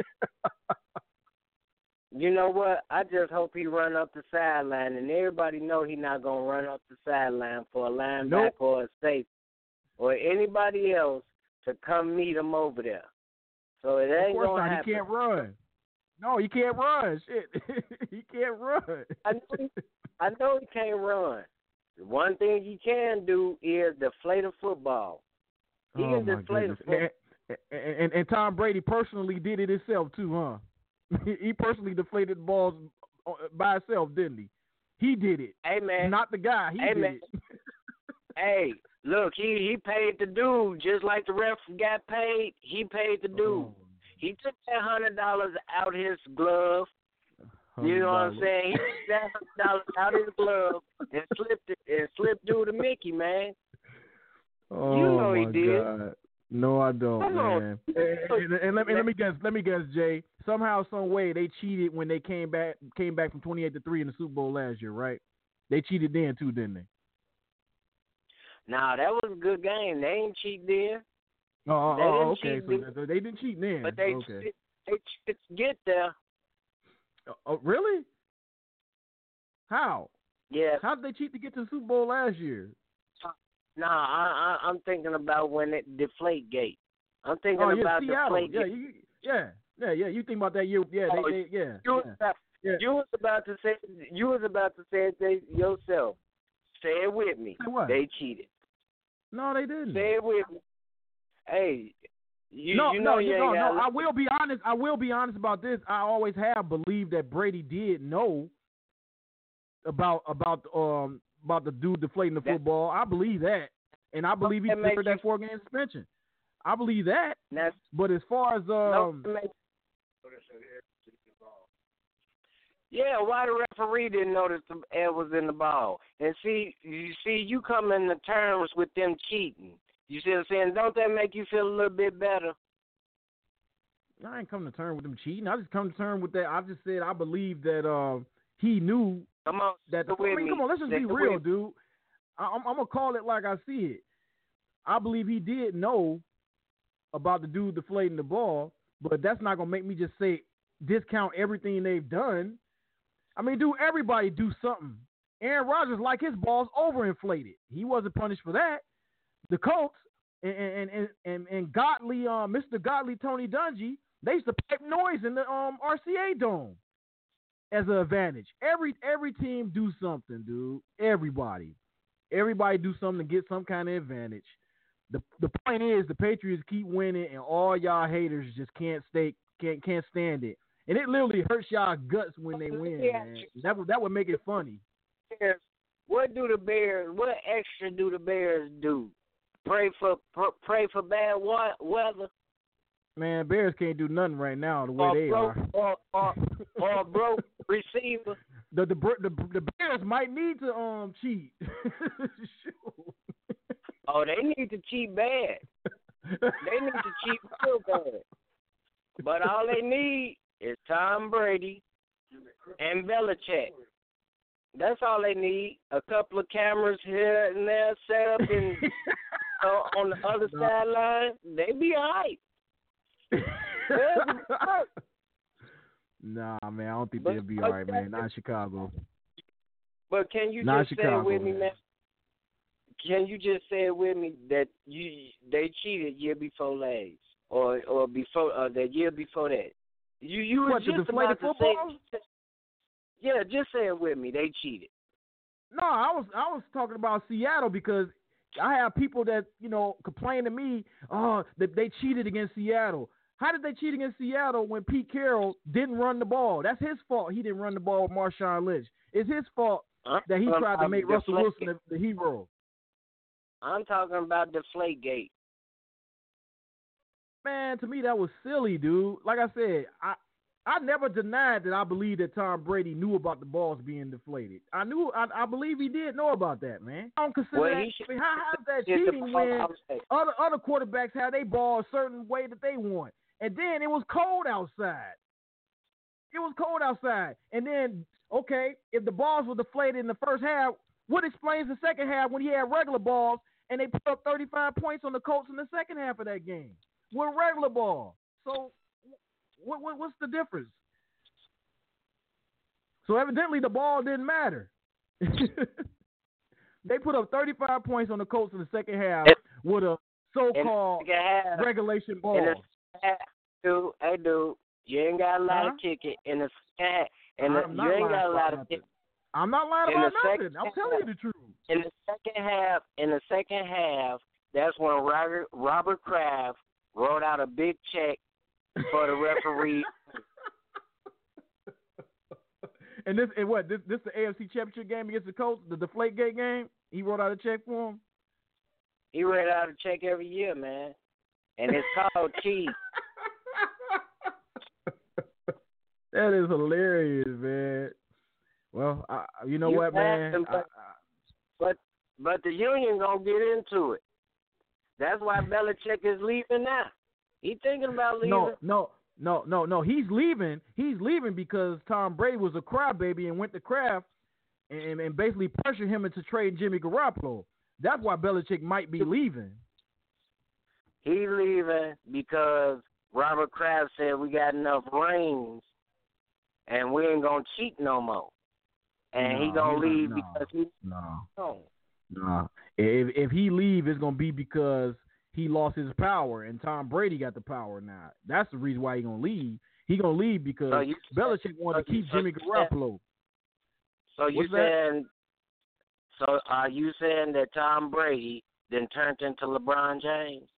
You know what? I just hope he run up the sideline, and everybody know he's not going to run up the sideline for a linebacker or a safety or anybody else to come meet him over there. So it ain't going to happen. He can't run. No, he can't run. Shit. He can't run. I know he can't run. The one thing he can do is deflate a football. He can deflate a football. And Tom Brady personally did it himself too, huh? He personally deflated balls by himself, didn't he? He did it. Hey, man. Not the guy. He did it. Hey, look, he paid the dude just like the ref got paid. He paid the dude. Oh. He took that $100 out his glove. You know what I'm saying? He took that $100 out his glove and slipped dude a Mickey, man. Oh, you know my he did. God. No, I don't, Come man. And let me guess, Jay. Somehow, some way, they cheated when they came back from 28-3 in the Super Bowl last year, right? They cheated then too, didn't they? Nah, that was a good game. They ain't cheat then. Oh, okay. So they didn't cheat then. But they get there. Oh, really? How? Yeah. How did they cheat to get to the Super Bowl last year? Nah, I'm thinking about when it Deflate Gate. I'm thinking about Deflate Gate. Yeah. You think about that year? Yeah, You was about to say it yourself. Say it with me. What? They cheated. No, they didn't. Say it with me. Hey, No. I will be honest. I will be honest about this. I always have believed that Brady did know about the dude deflating the football. I believe that, and I believe he deserved that 4-game suspension. I believe that. But as far as yeah, why the referee didn't notice the air was in the ball? And you come into terms with them cheating. You see what I'm saying? Don't that make you feel a little bit better? I ain't come to terms with them cheating. I just come to terms with that. I just said I believe that he knew come on, let's just be real, dude. I'm gonna call it like I see it. I believe he did know about the dude deflating the ball, but that's not gonna make me just say discount everything they've done. I mean, dude, everybody do something. Aaron Rodgers, like his balls overinflated. He wasn't punished for that. The Colts and Godly, Mr. Godly Tony Dungy, they used to pipe noise in the RCA Dome as an advantage. Every team do something, dude. Everybody do something to get some kind of advantage. The point is the Patriots keep winning, and all y'all haters just can't stand it. And it literally hurts y'all guts when they win, man. That would make it funny. What extra do the Bears do? Pray for bad weather. Man, Bears can't do nothing right now the way they are. Or broke receiver. The Bears might need to cheat. Oh, they need to cheat bad. They need to cheat real bad. But all they need is Tom Brady and Belichick. That's all they need. A couple of cameras here and there set up on the other sideline. They be all right. Nah, man, I don't think they'll be all right, man. Not in Chicago. But can you just say it with me, man? Can you just say it with me that they cheated year before last, or before the year before that? You were just about to say. Yeah, just say it with me. They cheated. No, I was talking about Seattle because I have people that complain to me, that they cheated against Seattle. How did they cheat against Seattle when Pete Carroll didn't run the ball? That's his fault. He didn't run the ball with Marshawn Lynch. It's his fault that he tried to make Russell Wilson the hero. I'm talking about Deflategate. Man, to me that was silly, dude. Like I said, I never denied that I believe that Tom Brady knew about the balls being deflated. I believe he did know about that, man. I don't consider that. How's that cheating when other quarterbacks have their ball a certain way that they want? And then it was cold outside. And then, okay, if the balls were deflated in the first half, what explains the second half when he had regular balls and they put up 35 points on the Colts in the second half of that game with regular ball? So what's the difference? So evidently the ball didn't matter. They put up 35 points on the Colts in the second half with a so-called regulation ball. Hey, dude, you ain't got a lot of kicking in the second half. You ain't got a lot of kicking. I'm not lying about nothing. I'm telling you the truth. In the second half, that's when Robert Kraft wrote out a big check for the referee. And this the AFC Championship game against the Colts, the Deflategate game. He wrote out a check for him. He wrote out a check every year, man, and it's called cheese. That is hilarious, man. Well, you know what, man? But the union gonna get into it. That's why Belichick is leaving now. He thinking about leaving. No. He's leaving. He's leaving because Tom Brady was a crybaby and went to Kraft and basically pressured him into trading Jimmy Garoppolo. That's why Belichick might be leaving. He leaving because Robert Kraft said we got enough rings and we ain't gonna cheat no more. And he gonna leave because he No. If he leave, it's gonna be because he lost his power and Tom Brady got the power now. That's the reason why he gonna leave. He gonna leave because Belichick wanted to keep Jimmy Garoppolo. So are you saying that Tom Brady then turned into LeBron James?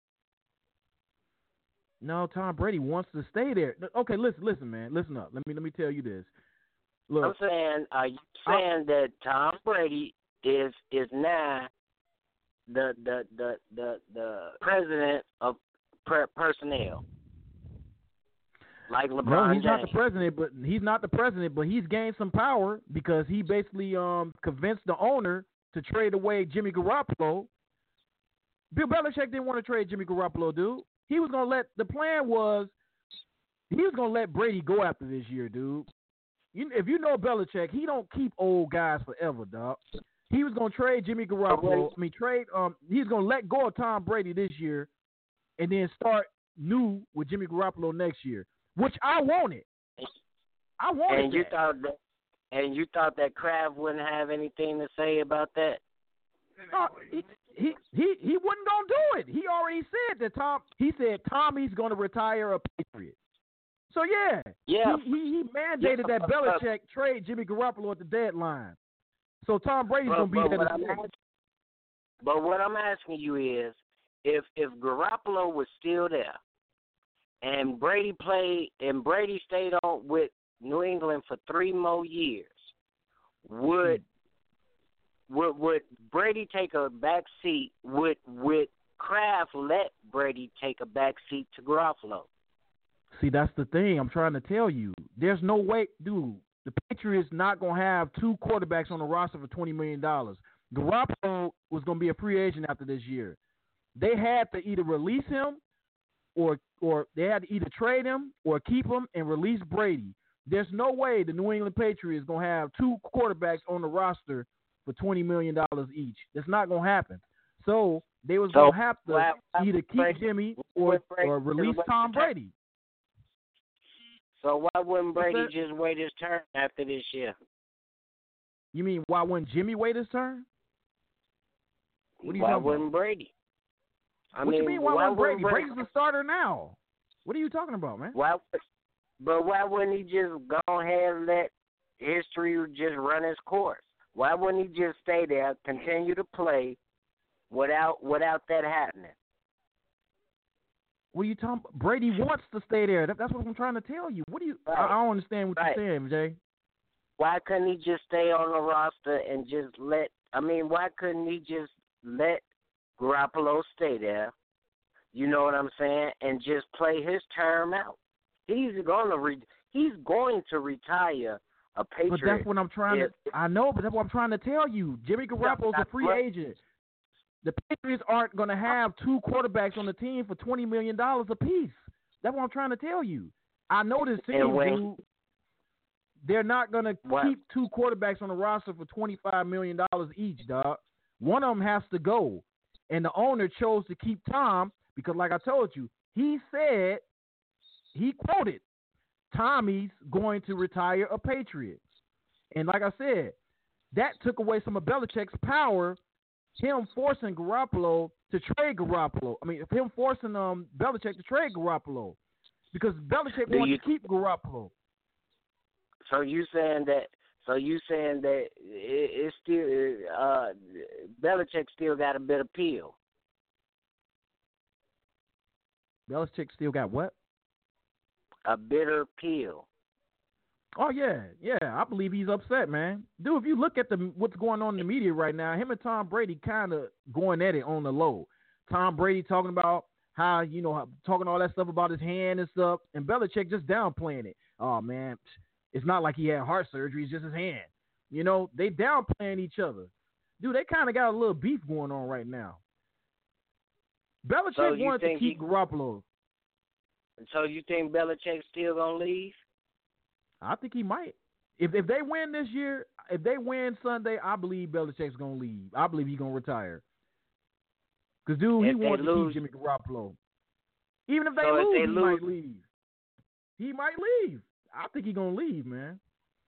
No, Tom Brady wants to stay there. Okay, listen, man. Listen up. Let me tell you this. Look, I'm saying, are you saying that Tom Brady is now the president of personnel, like LeBron James? No, he's not the president, but he's gained some power because he basically convinced the owner to trade away Jimmy Garoppolo. Bill Belichick didn't want to trade Jimmy Garoppolo, dude. The plan was he was gonna let Brady go after this year, dude. If you know Belichick, he don't keep old guys forever, dog. He was gonna trade Jimmy Garoppolo. He's gonna let go of Tom Brady this year, and then start new with Jimmy Garoppolo next year, which I wanted. And you thought that Kraft wouldn't have anything to say about that? He wasn't gonna do it. He already said that Tommy's gonna retire a Patriot. So yeah. He mandated that Belichick trade Jimmy Garoppolo at the deadline. So Tom Brady's gonna be there. But what I'm asking you is, if Garoppolo was still there, and Brady stayed on with New England for 3 more years, would Brady take a back seat? Would Kraft let Brady take a back seat to Garoppolo? See, that's the thing I'm trying to tell you. There's no way, dude. The Patriots not going to have 2 quarterbacks on the roster for $20 million. Garoppolo was going to be a free agent after this year. They had to either release him or they had to either trade him or keep him and release Brady. There's no way the New England Patriots going to have 2 quarterbacks on the roster for $20 million each. That's not going to happen. So they was going to have to either keep Jimmy or release Tom Brady. So why wouldn't Brady just wait his turn after this year? You mean why wouldn't Jimmy wait his turn? Why wouldn't Brady? What do you mean why wouldn't Brady? Brady's the starter now. What are you talking about, man? Why wouldn't he just go ahead and let history just run its course? Why wouldn't he just stay there, continue to play without that happening? What are you talking about? Brady wants to stay there. That's what I'm trying to tell you. I don't understand what you're saying, Jay. Why couldn't he just stay on the roster and just why couldn't he just let Garoppolo stay there? You know what I'm saying? And just play his term out. He's going to retire a Patriot. But that's what I'm trying to. I know, but that's what I'm trying to tell you. Jimmy Garoppolo's a free agent. The Patriots aren't going to have 2 quarterbacks on the team for $20 million apiece. That's what I'm trying to tell you. I know this team, dude. They're not going to keep 2 quarterbacks on the roster for $25 million each, dog. One of them has to go. And the owner chose to keep Tom because, like I told you, he quoted, Tommy's going to retire a Patriot. And like I said, that took away some of Belichick's power, him forcing Garoppolo to trade Garoppolo. Him forcing Belichick to trade Garoppolo because Belichick wanted to keep Garoppolo. So you saying that it's still Belichick still got a bit of appeal. Belichick still got what? A bitter pill. Oh yeah. I believe he's upset, man. Dude, if you look at what's going on in the media right now, him and Tom Brady kind of going at it on the low. Tom Brady talking about how talking all that stuff about his hand and stuff, and Belichick just downplaying it. Oh man, it's not like he had heart surgery; it's just his hand. They downplaying each other. Dude, they kind of got a little beef going on right now. Belichick wanted to keep Garoppolo. So you think Belichick's still gonna leave? I think he might. If they win this year, if they win Sunday, I believe Belichick's gonna leave. I believe he's gonna retire. Because dude, he wanted to keep Jimmy Garoppolo. Even if they lose, he might leave. He might leave. I think he's gonna leave, man.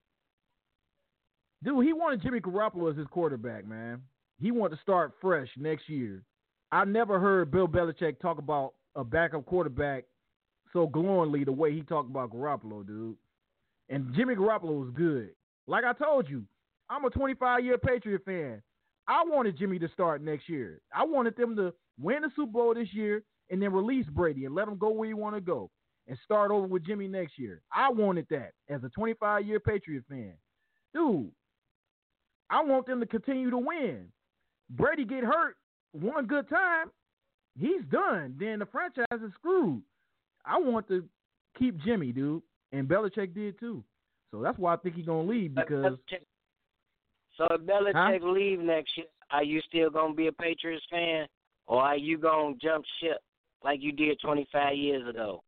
Dude, he wanted Jimmy Garoppolo as his quarterback, man. He wanted to start fresh next year. I never heard Bill Belichick talk about a backup quarterback so glowingly the way he talked about Garoppolo, dude. And Jimmy Garoppolo was good. Like I told you, I'm a 25-year Patriot fan. I wanted Jimmy to start next year. I wanted them to win the Super Bowl this year and then release Brady and let him go where he want to go and start over with Jimmy next year. I wanted that as a 25-year Patriot fan. Dude, I want them to continue to win. Brady get hurt one good time, he's done. Then the franchise is screwed. I want to keep Jimmy, dude. And Belichick did too. So that's why I think he's going to leave because... So if Belichick leave next year, are you still going to be a Patriots fan? Or are you going to jump ship like you did 25 years ago?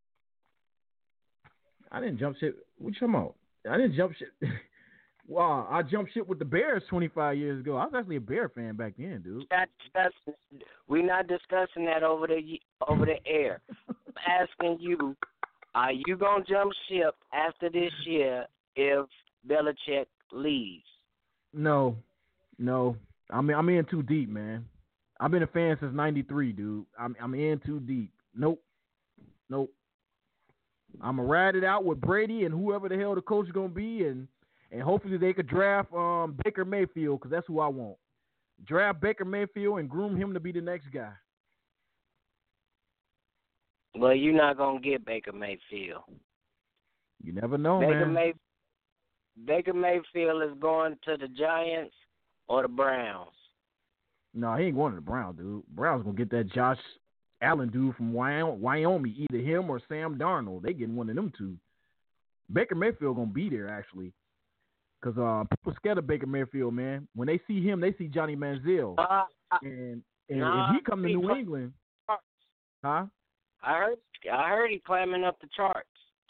I didn't jump ship. What you talking about? I didn't jump ship. Wow, I jumped ship with the Bears 25 years ago. I was actually a Bear fan back then, dude. We're not discussing that over the air. I'm asking you, are you going to jump ship after this year if Belichick leaves? No. I'm in too deep, man. I've been a fan since '93, dude. I'm in too deep. Nope. I'm going to ride it out with Brady and whoever the hell the coach is going to be, and hopefully they could draft Baker Mayfield because that's who I want. Draft Baker Mayfield and groom him to be the next guy. Well, you're not going to get Baker Mayfield. You never know, man. Baker Mayfield is going to the Giants or the Browns. No, he ain't going to the Browns, dude. Browns going to get that Josh Allen dude from Wyoming, either him or Sam Darnold. They getting one of them two. Baker Mayfield going to be there, actually. Because people scared of Baker Mayfield, man. When they see him, they see Johnny Manziel. And if he come to New England, huh? I heard he climbing up the charts.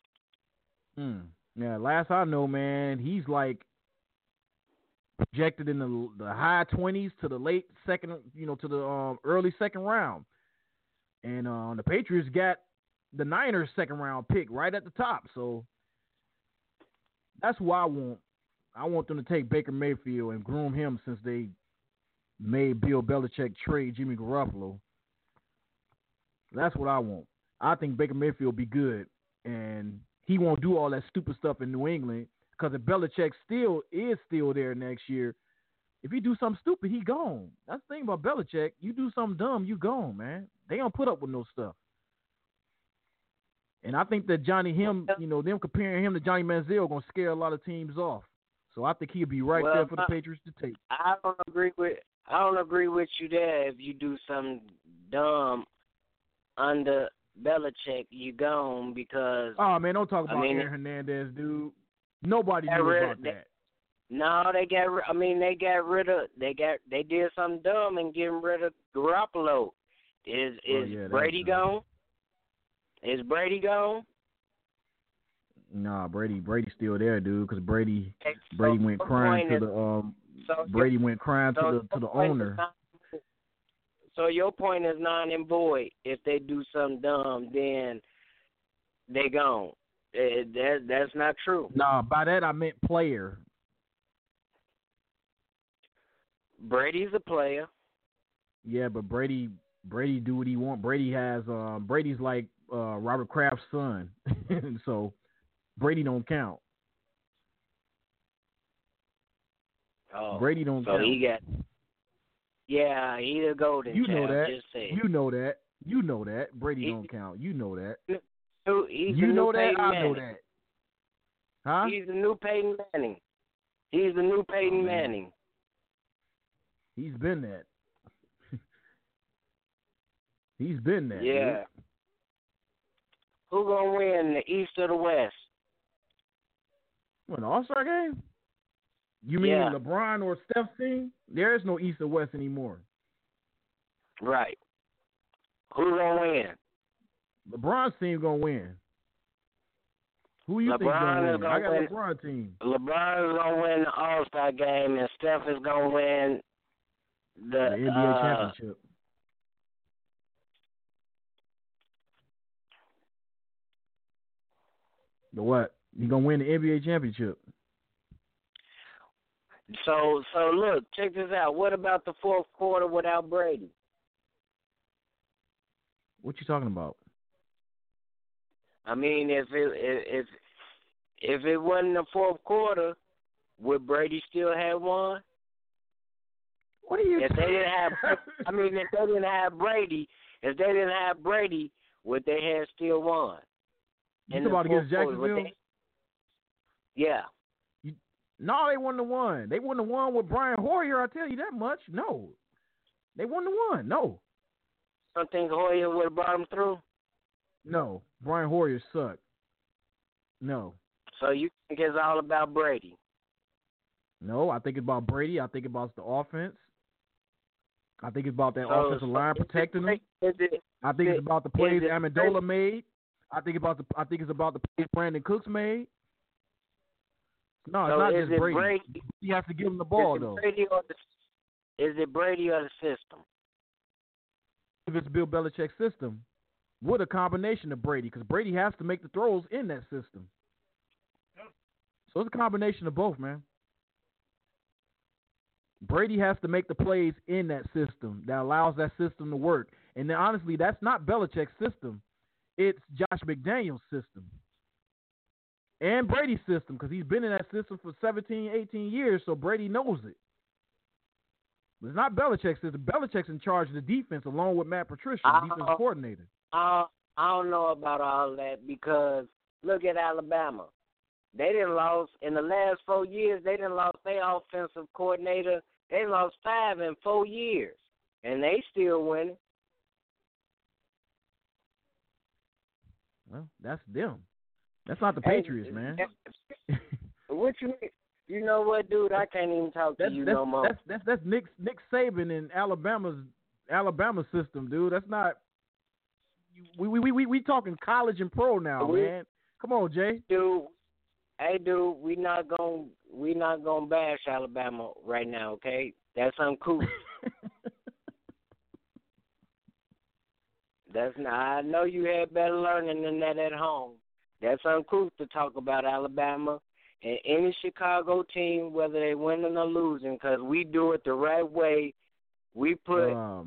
Yeah, last I know, man, he's like projected in the high 20s to the late second, to the early second round. And the Patriots got the Niners second round pick right at the top. So that's who I want. I want them to take Baker Mayfield and groom him since they made Bill Belichick trade Jimmy Garoppolo. That's what I want. I think Baker Mayfield will be good, and he won't do all that stupid stuff in New England because if Belichick is still there next year, if he do something stupid, he gone. That's the thing about Belichick. You do something dumb, you gone, man. They don't put up with no stuff. And I think that them comparing him to Johnny Manziel going to scare a lot of teams off. So I think he'll be right there for the Patriots to take. I don't agree with you there. If you do something dumb under Belichick, you gone because. Oh man, don't talk about Aaron Hernandez, dude. Nobody knew about that. No, they did something dumb and getting rid of Garoppolo. Is Brady gone? Is Brady gone? Nah, Brady's still there, dude. Because Brady went crying to the owner. So your point is non and void. If they do something dumb, then they gone. That's not true. Nah, by that I meant player. Brady's a player. Yeah, but Brady do what he want. Brady has Brady's like Robert Kraft's son, so Brady don't count. Oh, Brady don't so count. He's a golden child. You know that. Brady don't count. You know that. He's you know that. I know that. Huh? He's the new Peyton Manning. He's the new Peyton Manning. He's been that. He's been that. Yeah. Dude. Who gonna win, the East or the West? What, an All-Star game? You mean LeBron or Steph's team? There is no East or West anymore. Right. Who's gonna win? LeBron's team gonna win. Who you think gonna win? I got LeBron team. LeBron is gonna win the All-Star game, and Steph is gonna win the NBA championship. The what? You gonna win the NBA championship? So look, check this out. What about the fourth quarter without Brady? What you talking about? I mean, if it wasn't the fourth quarter, would Brady still have won? What are you? If they didn't have, if they didn't have Brady, would they have still won? You about against Jacksonville? Yeah. No, they wouldn't have won. They wouldn't have won with Brian Hoyer. I tell you that much. No, they wouldn't have won. No. I don't think Hoyer would have brought them through. No, Brian Hoyer sucked. No. So you think it's all about Brady? No, I think it's about Brady. I think about the offense. I think it's about that offensive line protecting them. I think it's about the plays Amendola made. I think it's about the plays Brandon Cooks made. No, it's not just Brady. You have to give him the ball, though. Is it Brady or the system? If it's Bill Belichick's system, with a combination of Brady, because Brady has to make the throws in that system. So it's a combination of both, man. Brady has to make the plays in that system that allows that system to work. And then, honestly, that's not Belichick's system. It's Josh McDaniels' system. And Brady's system, because he's been in that system for 17, 18 years, so Brady knows it. But it's not Belichick's system. Belichick's in charge of the defense along with Matt Patricia, the defensive coordinator. I don't know about all that because look at Alabama. They didn't lost in the last 4 years. They didn't lost their offensive coordinator. They lost 5 in 4 years, and they still winning. Well, that's them. That's not the Patriots, man. What you mean? You know what, dude? I can't even talk to you no more. That's Nick Saban in Alabama system, dude. That's not. We talking college and pro now, man. Come on, Jay. Dude, hey, dude, we not gonna bash Alabama right now, okay? That's uncool. That's not. I know you had better learning than that at home. That's uncouth to talk about Alabama and any Chicago team, whether they winning or losing, because we do it the right way. We put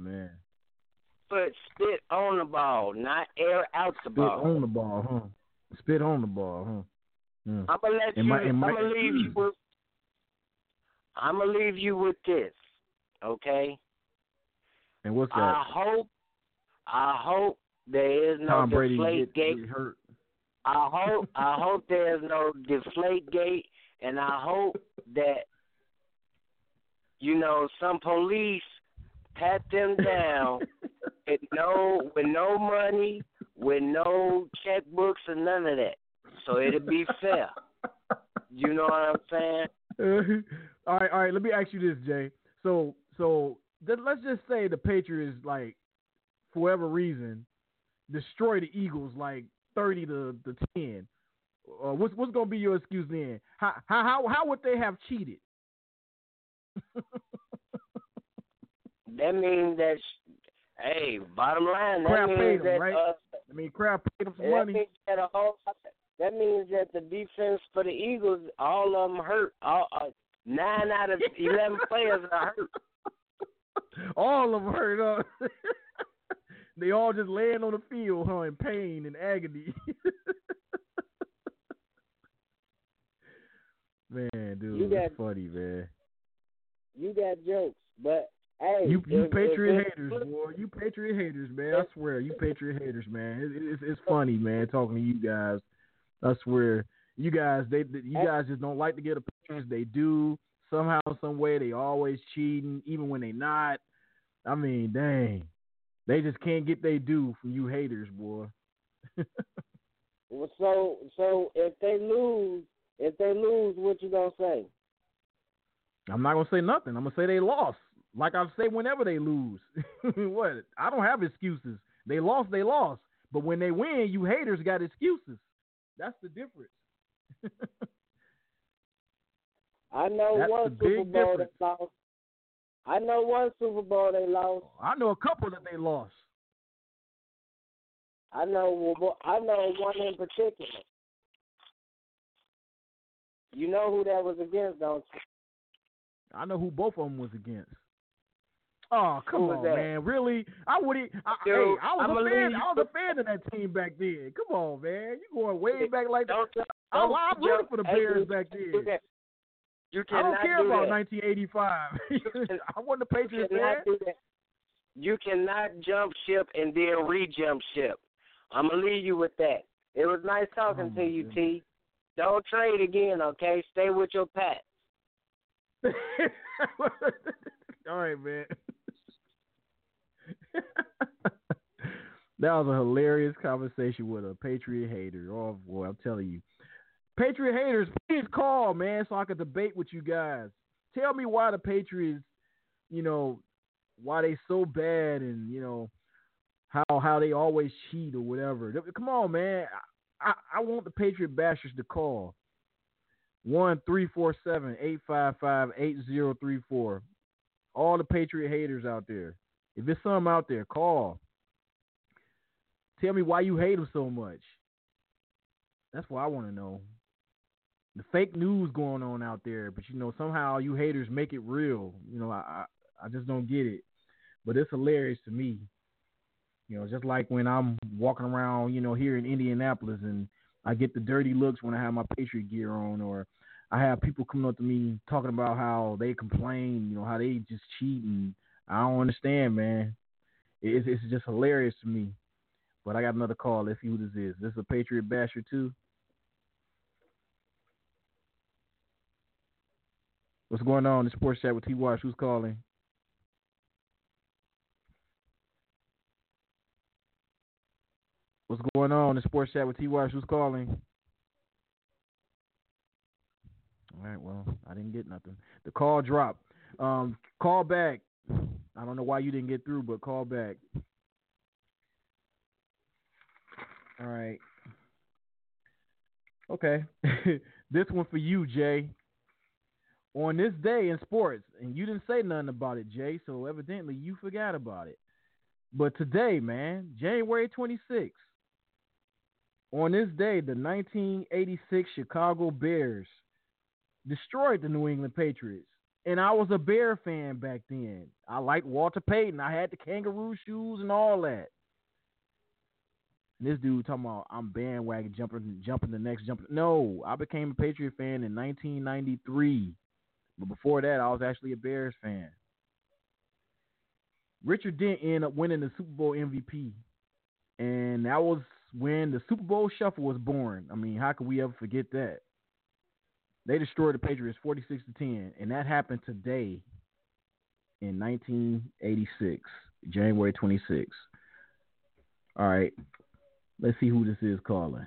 spit on the ball, not air out the ball. Spit on the ball, huh? Spit on the ball, huh? Yeah. I'm gonna leave you with this, okay? And what's that? I hope there is no Tom Brady Deflategate. get hurt. I hope there's no Deflategate, and I hope that some police pat them down with no money, with no checkbooks, and none of that. So it'll be fair. You know what I'm saying? All right. Let me ask you this, Jay. So let's just say the Patriots, like, for whatever reason, destroy the Eagles like 30-10. What's gonna be your excuse then? How would they have cheated? That means that. Hey, bottom line, Crab that paid means them, that. Right? Crab paid them some money. That means that the defense for the Eagles, all of them hurt. 9 out of 11 players are hurt. All of them hurt. They all just laying on the field, in pain and agony. Man, dude, that's funny, man. You got jokes, but hey, you Patriot haters, boy. You Patriot haters, man. I swear, you Patriot haters, man. It's funny, man, talking to you guys. I swear, You guys just don't like to get opinions. They do somehow, some way. They always cheating, even when they not. I mean, dang, they just can't get they due from you haters, boy. Well, so if they lose, what you gonna say? I'm not gonna say nothing. I'm gonna say they lost, like I say whenever they lose. What? I don't have excuses. They lost. But when they win, you haters got excuses. That's the difference. I know one Super Bowl they lost. I know one Super Bowl they lost. I know a couple that they lost. I know one in particular. You know who that was against, don't you? I know who both of them was against. Oh, come on, that? Man! Really? I was a fan of that team back then. Come on, man! You going way back like that? I rooted for the Bears back then. I don't care about 1985. I wasn't a Patriots fan. You cannot jump ship and then re-jump ship. I'm going to leave you with that. It was nice talking to you, T. Don't trade again, okay? Stay with your Pats. All right, man. That was a hilarious conversation with a Patriot hater. Oh, boy, I'm telling you. Patriot haters, please call, man, so I can debate with you guys. Tell me why the Patriots, why they so bad and, how they always cheat or whatever. Come on, man. I want the Patriot bashers to call. 1-347-855-8034. All the Patriot haters out there. If there's some out there, call. Tell me why you hate them so much. That's what I want to know. The fake news going on out there, but somehow you haters make it real. I just don't get it. But it's hilarious to me. Just like when I'm walking around, here in Indianapolis and I get the dirty looks when I have my Patriot gear on, or I have people coming up to me talking about how they complain, how they just cheat, and I don't understand, man. It's just hilarious to me. But I got another call. Let's see who this is. This is a Patriot basher too. What's going on in the Sports Chat with T. Wash? Who's calling? What's going on in the Sports Chat with T. Wash? Who's calling? All right, well, I didn't get nothing. The call dropped. Call back. I don't know why you didn't get through, but call back. All right. Okay. This one for you, Jay. On this day in sports, and you didn't say nothing about it, Jay, so evidently you forgot about it. But today, man, January 26th, on this day, the 1986 Chicago Bears destroyed the New England Patriots. And I was a Bear fan back then. I liked Walter Payton. I had the kangaroo shoes and all that. And this dude talking about I'm bandwagon jumping the next jump. No, I became a Patriot fan in 1993. But before that, I was actually a Bears fan. Richard Dent ended up winning the Super Bowl MVP. And that was when the Super Bowl Shuffle was born. I mean, how could we ever forget that? They destroyed the Patriots 46-10. And that happened today in 1986, January 26th. All right. Let's see who this is calling.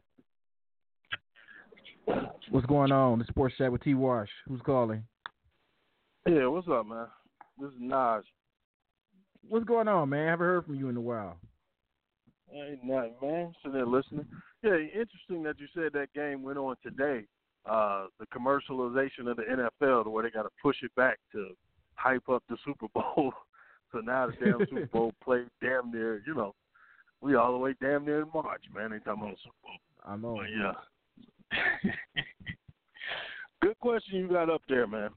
What's going on? The Sports Chat with T. Wash. Who's calling? Yeah, what's up, man? This is Naj. What's going on, man? I haven't heard from you in a while. Ain't nothing, man. Sitting there listening. Yeah, interesting that you said that game went on today. The commercialization of the NFL, where they got to push it back to hype up the Super Bowl. So now the damn Super Bowl played damn near, we all the way damn near in March, man. They talking about the Super Bowl. I know. But yeah. Good question you got up there, man.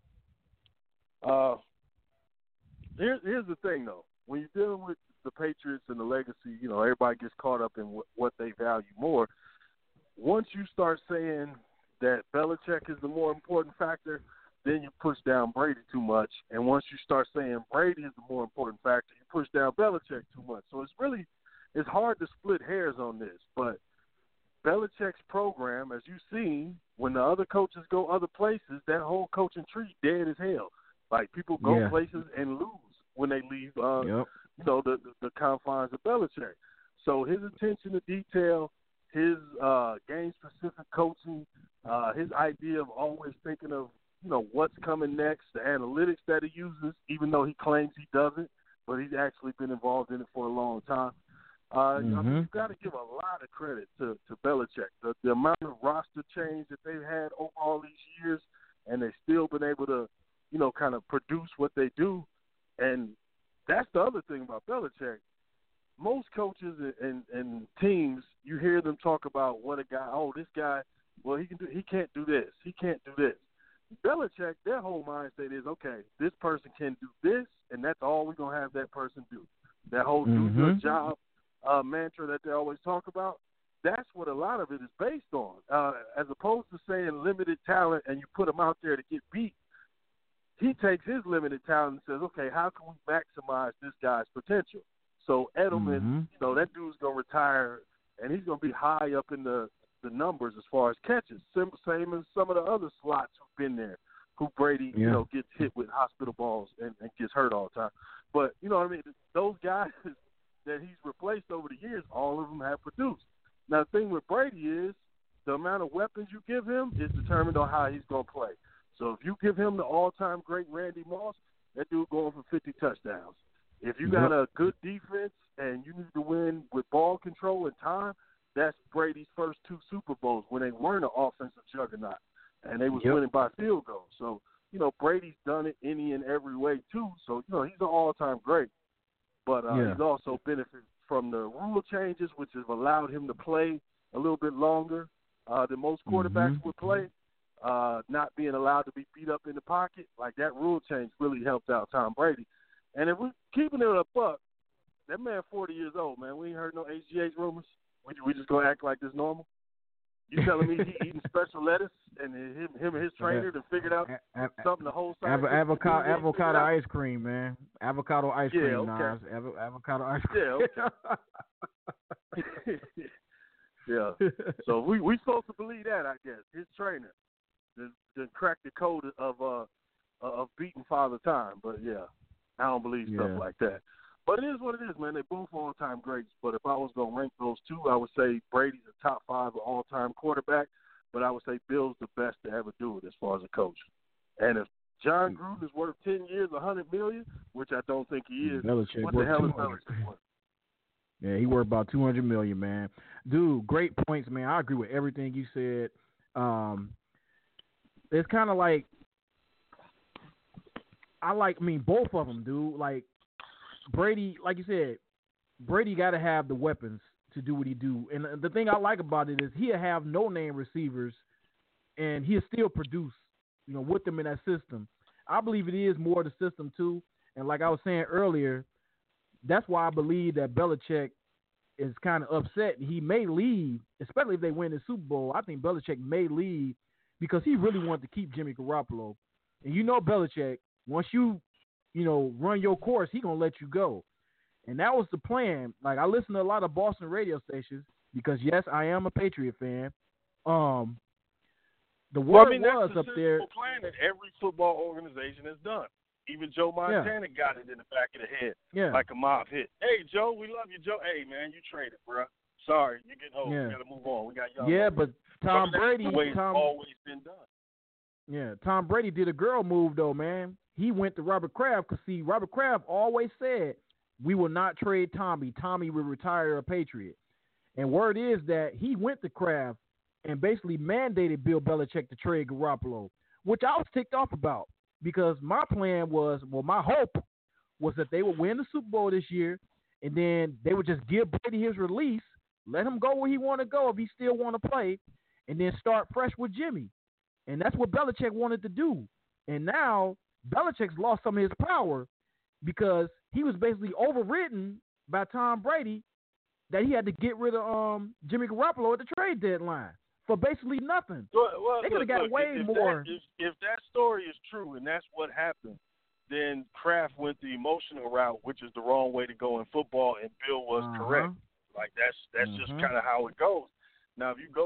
Here's the thing, though. When you're dealing with the Patriots and the legacy, everybody gets caught up in what they value more. Once you start saying that Belichick is the more important factor, then you push down Brady too much. And once you start saying Brady is the more important factor, you push down Belichick too much. So it's hard to split hairs on this. But Belichick's program, as you've seen, when the other coaches go other places, that whole coaching tree dead as hell. Like, people go places and lose when they leave, the confines of Belichick. So his attention to detail, his game-specific coaching, his idea of always thinking of, what's coming next, the analytics that he uses, even though he claims he doesn't, but he's actually been involved in it for a long time. I mean, you've got to give a lot of credit to Belichick. The amount of roster change that they've had over all these years, and they've still been able to, kind of produce what they do. And that's the other thing about Belichick. Most coaches and teams, you hear them talk about what a guy, this guy, well, he can't do this. He can't do this. Belichick, their whole mindset is, okay, this person can do this, and that's all we're going to have that person do. That whole do your job mantra that they always talk about, that's what a lot of it is based on. As opposed to saying limited talent and you put them out there to get beat, he takes his limited talent and says, okay, how can we maximize this guy's potential? So Edelman, that dude's going to retire, and he's going to be high up in the numbers as far as catches, same as some of the other slots who've been there, who Brady, gets hit with hospital balls and gets hurt all the time. But, you know what I mean, those guys that he's replaced over the years, all of them have produced. Now, the thing with Brady is the amount of weapons you give him is determined on how he's going to play. So if you give him the all-time great Randy Moss, that dude going for 50 touchdowns. If you got a good defense and you need to win with ball control and time, that's Brady's first 2 Super Bowls when they weren't an offensive juggernaut and they was winning by field goals. So, Brady's done it any and every way too. So, he's an all-time great. But he's also benefited from the rule changes, which have allowed him to play a little bit longer than most quarterbacks would play. Not being allowed to be beat up in the pocket, like that rule change really helped out Tom Brady. And if we're keeping it a buck, that man 40 years old, man. We ain't heard no HGH rumors. We just gonna act like this normal? You telling me he eating special lettuce and him and his trainer to figured out something the whole side? Avocado ice cream, man. Avocado ice cream, Nas. Avocado ice cream. Yeah, okay. So we supposed to believe that, I guess. His trainer to crack the code of beating Father Time, but I don't believe stuff like that. But it is what it is, man. They're both all-time greats. But if I was going to rank those two, I would say Brady's a top 5 all-time quarterback. But I would say Bill's the best to ever do it as far as a coach. And if John Gruden is worth 10 years, $100 million, which I don't think he is, what the hell is Belichick worth? Yeah, he worth about $200 million, man. Dude, great points, man. I agree with everything you said. It's kind of like, both of them, dude. Like, Brady, like you said, Brady got to have the weapons to do what he do. And the thing I like about it is he'll have no-name receivers, and he'll still produce, with them in that system. I believe it is more the system, too. And like I was saying earlier, that's why I believe that Belichick is kind of upset. He may leave, especially if they win the Super Bowl. I think Belichick may leave because he really wanted to keep Jimmy Garoppolo. And Belichick, once you run your course, he going to let you go. And that was the plan. Like, I listen to a lot of Boston radio stations because, yes, I am a Patriot fan. The word was up there. That's the plan that every football organization has done. Even Joe Montana got it in the back of the head like a mob hit. Hey, Joe, we love you, Joe. Hey, man, you traded, bro. Sorry, you're getting old. We got to move on. We got young. Yeah, but Tom Brady. It's always been done. Yeah, Tom Brady did a girl move, though, man. He went to Robert Kraft because, Robert Kraft always said, we will not trade Tommy. Tommy will retire a Patriot. And word is that he went to Kraft and basically mandated Bill Belichick to trade Garoppolo, which I was ticked off about because my plan was, my hope was that they would win the Super Bowl this year and then they would just give Brady his release, let him go where he want to go if he still want to play, and then start fresh with Jimmy. And that's what Belichick wanted to do. And now Belichick's lost some of his power because he was basically overridden by Tom Brady that he had to get rid of Jimmy Garoppolo at the trade deadline for basically nothing. Well, they could have got way more. If that story is true and that's what happened, then Kraft went the emotional route, which is the wrong way to go in football, and Bill was correct. Like, that's just kind of how it goes. Now, if you go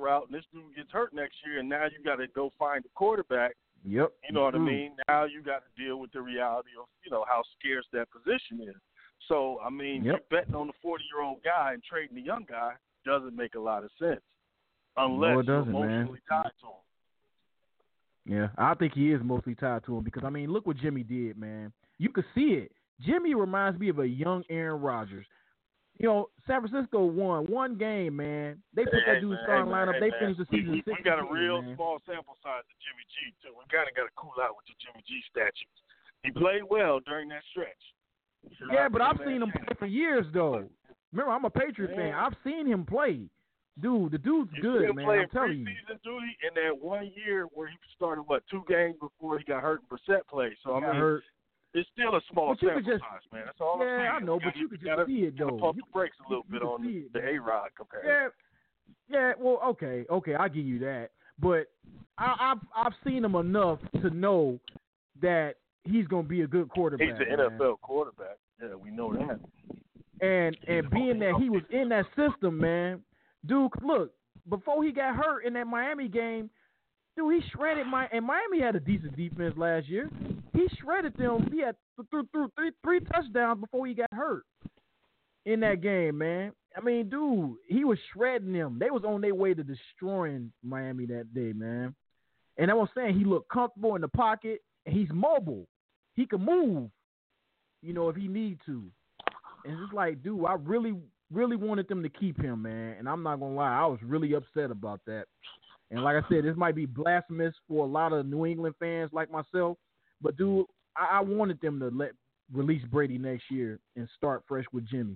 route, and this dude gets hurt next year, and now you got to go find a quarterback. Yep. You know what I mean? Now you got to deal with the reality of, how scarce that position is. So, I mean, you're betting on the 40-year-old guy and trading the young guy doesn't make a lot of sense unless you're emotionally tied to him. Yeah, I think he is mostly tied to him because, I mean, look what Jimmy did, man. You could see it. Jimmy reminds me of a young Aaron Rodgers. San Francisco won one game, man. They put that dude's starting lineup. They finished the season 6-2. We got a real small sample size of Jimmy G, too. We kind of got to cool out with the Jimmy G statues. He played well during that stretch. Yeah, but I've seen him play for years, though. Remember, I'm a Patriots fan. I've seen him play. Dude, the dude's good, man. I'm telling you. Preseason duty in that 1 year where he started, 2 games before he got hurt and Brissett played. So, I mean, it's still a small sample size, man. That's all I'm saying. Yeah, I know, but you could just see it, though. Pump the brakes a little bit on the A-Rod comparison. Yeah, well, okay, I'll give you that. But I've seen him enough to know that he's going to be a good quarterback. He's an NFL quarterback. Yeah, we know that. And being that he was in that system, man, dude, look, before he got hurt in that Miami game, dude, he shredded and Miami had a decent defense last year. He shredded them. He had threw three touchdowns before he got hurt in that game, man. I mean, dude, he was shredding them. They was on their way to destroying Miami that day, man. And I was saying he looked comfortable in the pocket, and he's mobile. He can move, if he need to. And it's like, dude, I really, really wanted them to keep him, man. And I'm not going to lie, I was really upset about that. And like I said, this might be blasphemous for a lot of New England fans like myself. But, dude, I wanted them to release Brady next year and start fresh with Jimmy.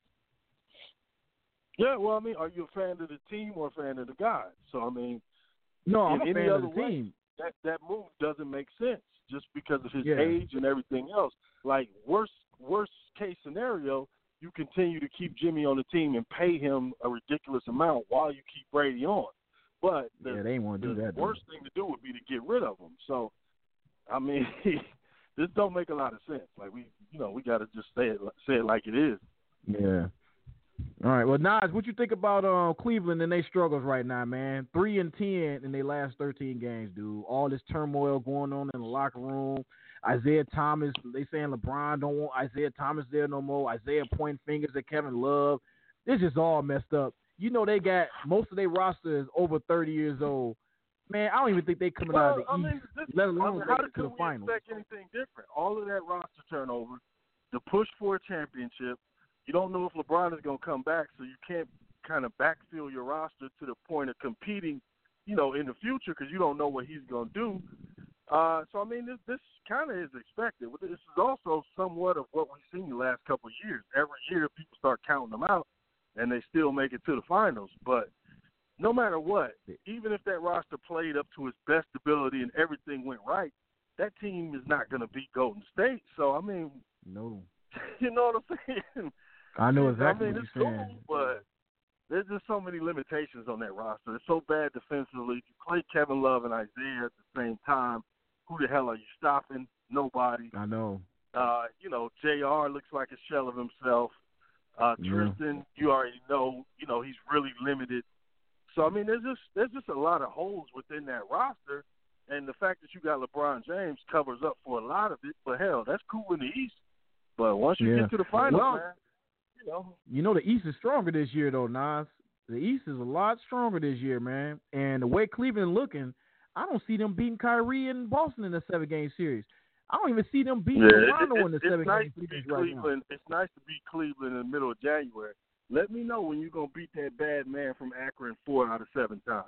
Yeah, well, I mean, are you a fan of the team or a fan of the guy? So, I mean, no, I'm a fan of the team. That move doesn't make sense just because of his age and everything else. Like, worst case scenario, you continue to keep Jimmy on the team and pay him a ridiculous amount while you keep Brady on. But they ain't want to do that. The worst thing to do would be to get rid of him. So, I mean, this don't make a lot of sense. Like, we got to just say it like it is. Yeah. All right. Well, Nas, what you think about Cleveland and their struggles right now, man? 3-10 in their last 13 games, dude. All this turmoil going on in the locker room. Isaiah Thomas, they saying LeBron don't want Isaiah Thomas there no more. Isaiah pointing fingers at Kevin Love. It's just all messed up. They got most of their roster is over 30 years old. Man, I don't even think they coming out of the East, let alone how make it to the finals. How expect anything different? All of that roster turnover, the push for a championship. You don't know if LeBron is going to come back, so you can't kind of backfill your roster to the point of competing, in the future because you don't know what he's going to do. So, I mean, this kind of is expected. This is also somewhat of what we've seen the last couple of years. Every year people start counting them out, and they still make it to the finals. But no matter what, even if that roster played up to its best ability and everything went right, that team is not going to beat Golden State. So, I mean, no. You know what I'm saying? I know exactly what you're saying. Cool, but there's just so many limitations on that roster. It's so bad defensively. If you play Kevin Love and Isaiah at the same time, who the hell are you stopping? Nobody. I know. JR looks like a shell of himself. Tristan, you already know, he's really limited. So, I mean, there's just a lot of holes within that roster, and the fact that you got LeBron James covers up for a lot of it. But, hell, that's cool in the East. But once you get to the finals, man, the East is stronger this year, though, Nas. The East is a lot stronger this year, man. And the way Cleveland looking, I don't see them beating Kyrie and Boston in a 7-game series. I don't even see them beating Toronto in the 7-game series right now. It's nice to beat Cleveland in the middle of January. Let me know when you're going to beat that bad man from Akron 4 out of 7 times.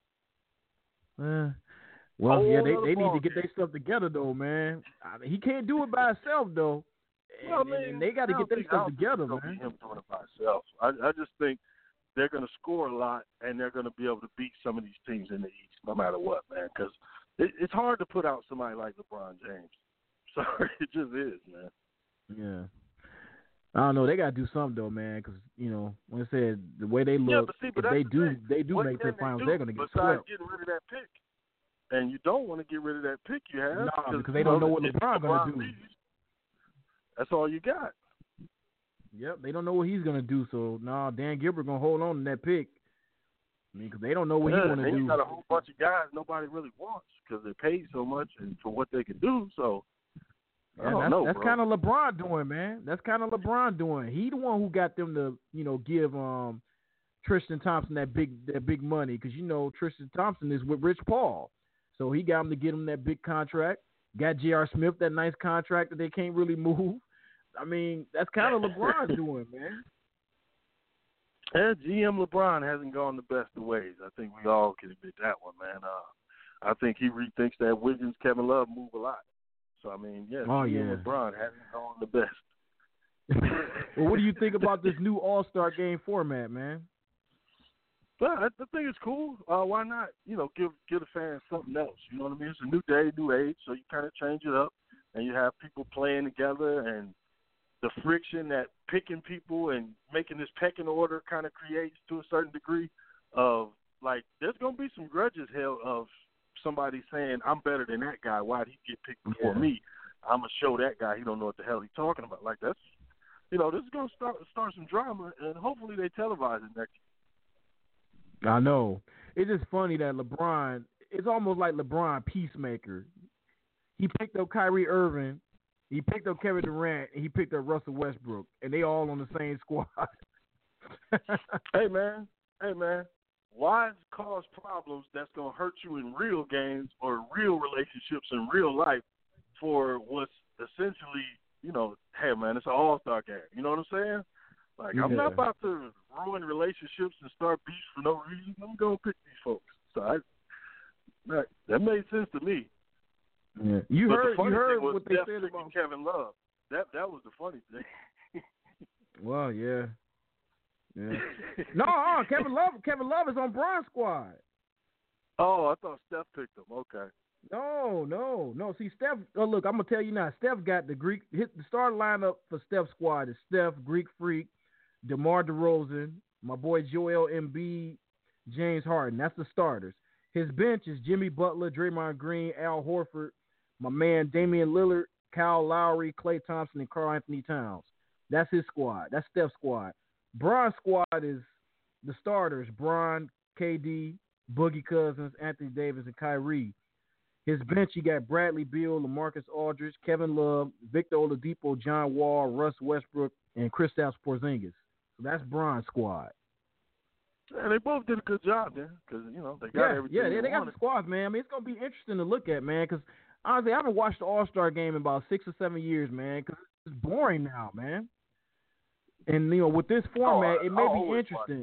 They need to get their stuff together, though, man. He can't do it by himself, though. And they got to get their stuff together, man. Him doing it by himself. I just think they're going to score a lot, and they're going to be able to beat some of these teams in the East, no matter what, man. Because it's hard to put out somebody like LeBron James. Sorry, it just is, man. Yeah. I don't know. They got to do something, though, man, because, when I said the way they look, if they do make the finals, they're going to get swept. Besides getting rid of that pick. And you don't want to get rid of that pick you have. No, because they don't know what LeBron's going to do. That's all you got. Yep, they don't know what he's going to do. So, Dan Gilbert going to hold on to that pick. because they don't know what you want to do. You got a whole bunch of guys nobody really wants because they're paid so much and for what they can do. So I don't know. That's kind of LeBron doing, man. That's kind of LeBron doing. He the one who got them to, give Tristan Thompson that big money because Tristan Thompson is with Rich Paul, so he got him to get him that big contract. Got J.R. Smith that nice contract that they can't really move. I mean, that's kind of LeBron doing, man. Yeah, GM LeBron hasn't gone the best of ways. I think we all can admit that one, man. I think he rethinks that Wiggins, Kevin Love move a lot. So, I mean, GM LeBron hasn't gone the best. Well, what do you think about this new All-Star game format, man? Well, I think it's cool. Why not, give the fans something else? You know what I mean? It's a new day, new age, so you kind of change it up, and you have people playing together, and the friction that picking people and making this pecking order kind of creates to a certain degree of, like, there's going to be some grudges held of somebody saying, I'm better than that guy. Why did he get picked before me? I'm going to show that guy he don't know what the hell he's talking about. Like, that's, this is going to start some drama, and hopefully they televise it next year. I know. It's just funny that LeBron, it's almost like LeBron peacemaker. He picked up Kyrie Irving, he picked up Kevin Durant, and he picked up Russell Westbrook, and they all on the same squad. Hey, man. Why cause problems that's going to hurt you in real games or real relationships in real life for what's essentially, hey, man, it's an all-star game. You know what I'm saying? Like, I'm not about to ruin relationships and start beefs for no reason. I'm going to pick these folks. So that made sense to me. Yeah. You heard what they said about Kevin Love. That was the funny thing. Well, yeah. No, Kevin Love is on Bron's squad. Oh, I thought Steph picked him. Okay. No. See, Steph. Oh, look, I'm gonna tell you now. Steph got the starting lineup for Steph's squad is Steph, Greek Freak, DeMar DeRozan, my boy Joel Embiid, James Harden. That's the starters. His bench is Jimmy Butler, Draymond Green, Al Horford, my man Damian Lillard, Kyle Lowry, Klay Thompson, and Karl Anthony Towns. That's his squad. That's Steph's squad. Bron's squad is the starters: Bron, KD, Boogie Cousins, Anthony Davis, and Kyrie. His bench, you got Bradley Beal, LaMarcus Aldridge, Kevin Love, Victor Oladipo, John Wall, Russ Westbrook, and Kristaps Porzingis. So that's Bron's squad. Yeah, they both did a good job there because, they got everything. Yeah, they got the squads, man. I mean, it's going to be interesting to look at, man, because honestly, I haven't watched the All-Star game in about 6 or 7 years, man, because it's boring now, man. And, with this format, it may be interesting.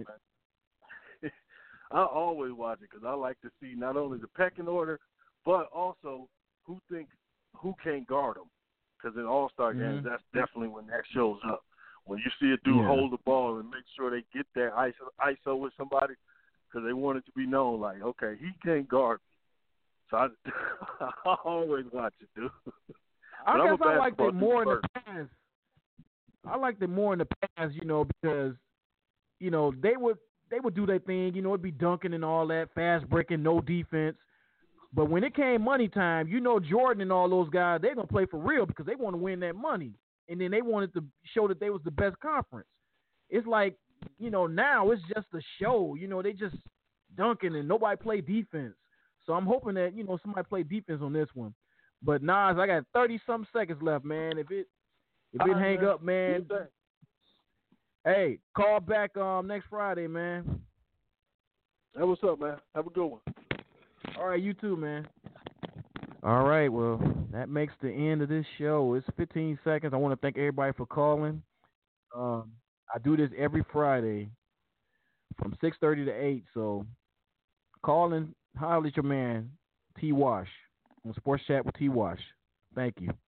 I always watch it because I like to see not only the pecking order, but also who can't guard them. Because in All-Star games, that's definitely when that shows up. When you see a dude hold the ball and make sure they get that ISO with somebody because they want it to be known, like, okay, he can't guard me. So I always watch it, dude. I guess I liked it more in the past. I liked it more in the past, because, they would do their thing, it'd be dunking and all that, fast breaking, no defense. But when it came money time, Jordan and all those guys, they're going to play for real because they want to win that money. And then they wanted to show that they was the best conference. It's like, now it's just a show. They just dunking and nobody play defense. So I'm hoping that, somebody play defense on this one. But Nas, I got 30-something seconds left, man. If it hang up, man, hey, call back next Friday, man. Hey, what's up, man? Have a good one. All right, you too, man. All right, well, that makes the end of this show. It's 15 seconds. I want to thank everybody for calling. I do this every Friday from 6:30 to 8, so call and holler at your man, T. Wash, on Sports Chat with T. Wash. Thank you.